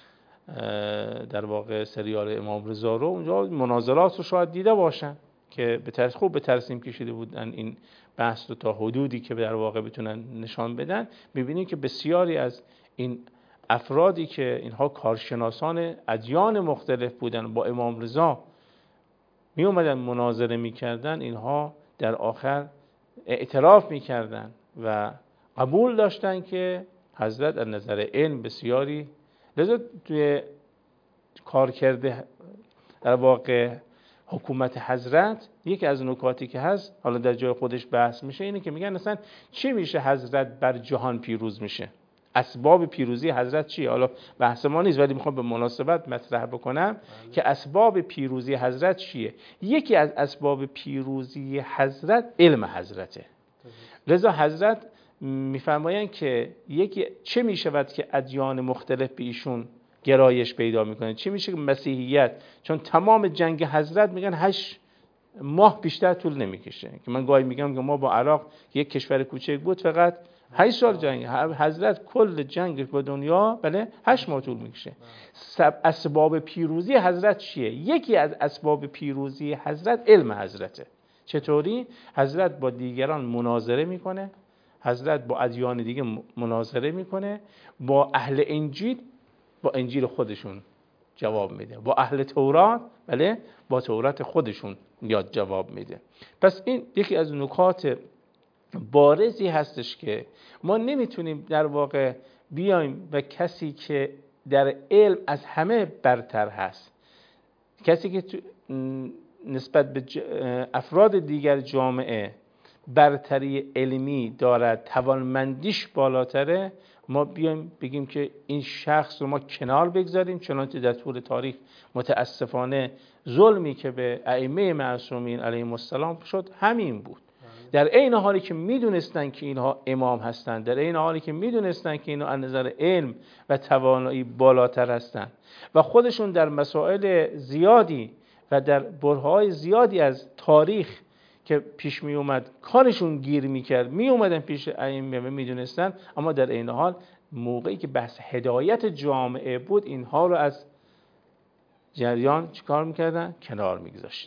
در واقع سریال امام رضا رو، اونجا مناظرات رو شاید دیده باشن که خوب به ترسیم کشیده بودن این بحث رو تا حدودی که در واقع بتونن نشان بدن. می‌بینیم که بسیاری از این افرادی که اینها کارشناسان ادیان مختلف بودن با امام رضا می اومدن مناظره می‌کردن، اینها در آخر اعتراف می‌کردن و قبول داشتن که حضرت از نظر علم بسیاری. لذا توی کار کرده در واقع حکومت حضرت یکی از نکاتی که هست، حالا در جای خودش بحث میشه، اینه که میگن اصلا چی میشه حضرت بر جهان پیروز میشه؟ اسباب پیروزی حضرت چیه؟ حالا بحث ما نیست ولی میخوام به مناسبت مطرح بکنم که اسباب پیروزی حضرت چیه. یکی از اسباب پیروزی حضرت علم حضرته. لذا حضرت میفرمایند که یکی چه میشود که ادیان مختلف به ایشون گرایش پیدا میکنه، چه میشه که مسیحیت، چون تمام جنگ حضرت میگن 8 ماه بیشتر طول نمیکشه، که من گاهی میگم که ما با عراق یک کشور کوچک بود فقط 8 سال جنگ حضرت، کل جنگ با دنیا بله 8 ماه طول میکشه. اسباب پیروزی حضرت چیه؟ یکی از اسباب پیروزی حضرت علم حضرته. چطوری؟ حضرت با دیگران مناظره میکنه، حضرت با ادیان دیگه مناظره میکنه، با اهل انجیل با انجیل خودشون جواب میده، با اهل تورات بله با تورات خودشون یاد جواب میده. پس این یکی از نکات بارزی هستش که ما نمیتونیم در واقع بیایم و کسی که در علم از همه برتر هست، کسی که نسبت به افراد دیگر جامعه برتری علمی دارد، توانمندیش بالاتره، ما بیایم بگیم که این شخص رو ما کنار بگذاریم، چنانچه در طول تاریخ متاسفانه ظلمی که به ائمه معصومین علیهم السلام شد همین بود. در عین حالی که میدونستن که اینها امام هستند، در عین حالی که میدونستن که اینها از نظر علم و توانایی بالاتر هستند و خودشون در مسائل زیادی و در برهه‌های زیادی از تاریخ که پیش می اومد کارشون گیر میکرد، می اومدن پیش ائمه و میدونستن، اما در این حال موقعی که بحث هدایت جامعه بود اینها رو از جریان چیکار میکردن؟ کنار میگذاشتن.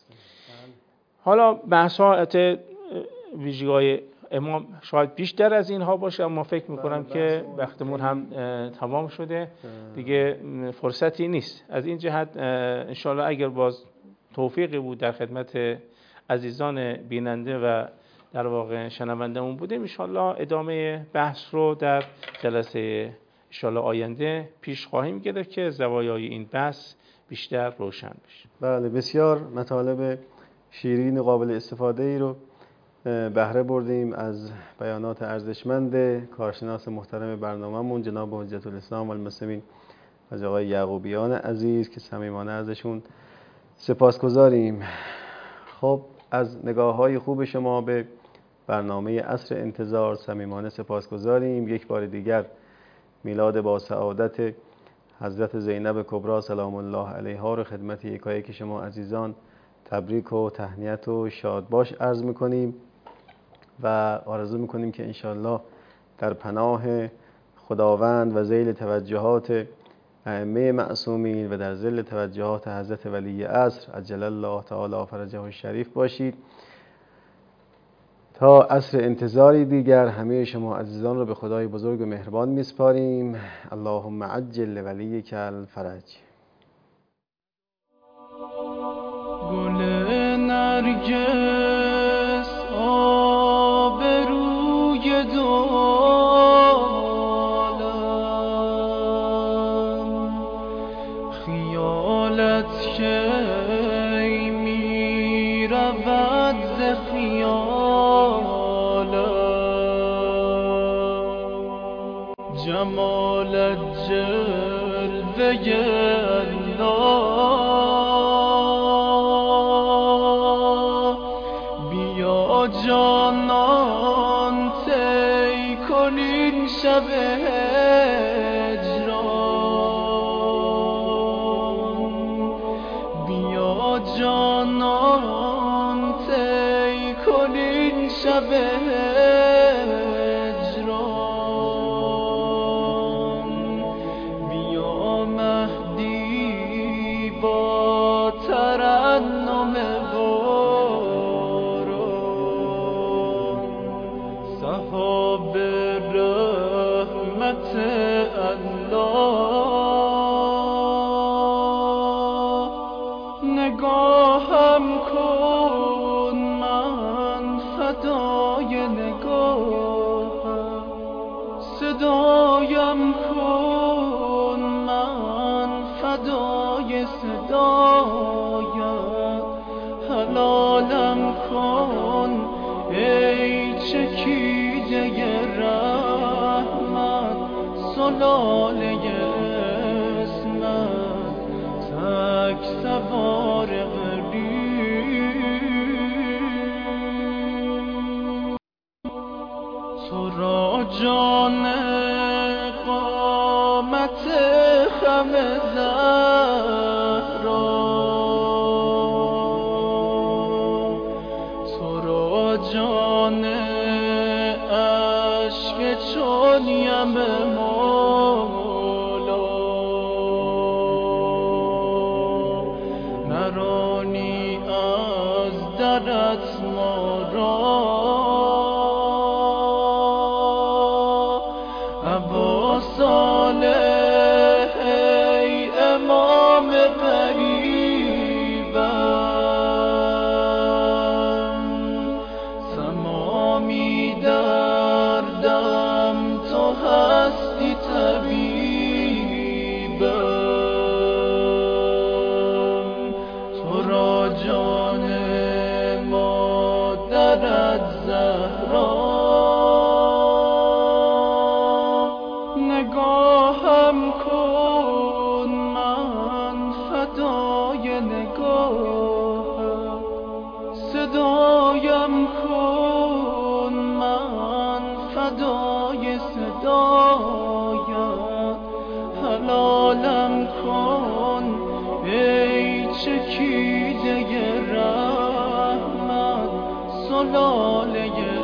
حالا بحثات ویژگی‌های امام شاید بیشتر از اینها باشه، اما فکر میکنم که وقتمون هم تمام شده دیگه، فرصتی نیست. از این جهت انشاءالله اگر باز توفیقی بود در خدمت عزیزان بیننده و در واقع شنوندمون بودیم، انشاءالله ادامه بحث رو در جلسه انشاءالله آینده پیش خواهیم گرفت که زوایای این بحث بیشتر روشن بشه. بله، بسیار مطالب شیرین قابل استفاده ای رو بهره بردیم از بیانات ارزشمند کارشناس محترم برنامه‌مون جناب حجت الاسلام والمسلمین از آقای یعقوبیان عزیز که صمیمانه ازشون سپاسگزاریم. خب از نگاه‌های خوب شما به برنامه عصر انتظار صمیمانه سپاسگزاریم. یک بار دیگر میلاد با سعادت حضرت زینب کبری سلام الله علیها رو خدمت یکایک شما عزیزان تبریک و تهنیت و شادباش عرض میکنیم و آرزو میکنیم که انشاءالله در پناه خداوند و ذیل توجهات ائمه معصومین و در ذیل توجهات حضرت ولی عصر عجل الله تعالی فرجه الشریف باشید. تا عصر انتظاری دیگر همه شما عزیزان رو به خدای بزرگ و مهربان میسپاریم. اللهم عجل لولیک الفرج. گل نرگس آبروی دالم، خیالت که می رود ز خیالم، جمالت جلوه جانان تی کنین شب هجران، بیا جانان تی کنین شب هجران، بیا مهدی با ترنم صحاب رحمت الله، نگاهم کن من فدای نگاهم، صدایم کن من فدای صدایم، حلالم کن ای چکیده رحمت، سلاله اسمت تک سوار غریب. تو را جان قامت خم زهرا، تو را جان عشق چون یم مولا، نرانی از درت ما را ابا صالح ای امام غریبم، تمامی دردم تو هستی طبیبم، تو را جان مادرت زهرا، نگاهم کن من فدای نگاهم، صدایم کن من فدای صدایت، حلالم کن ای چکیده رحمت، سلاله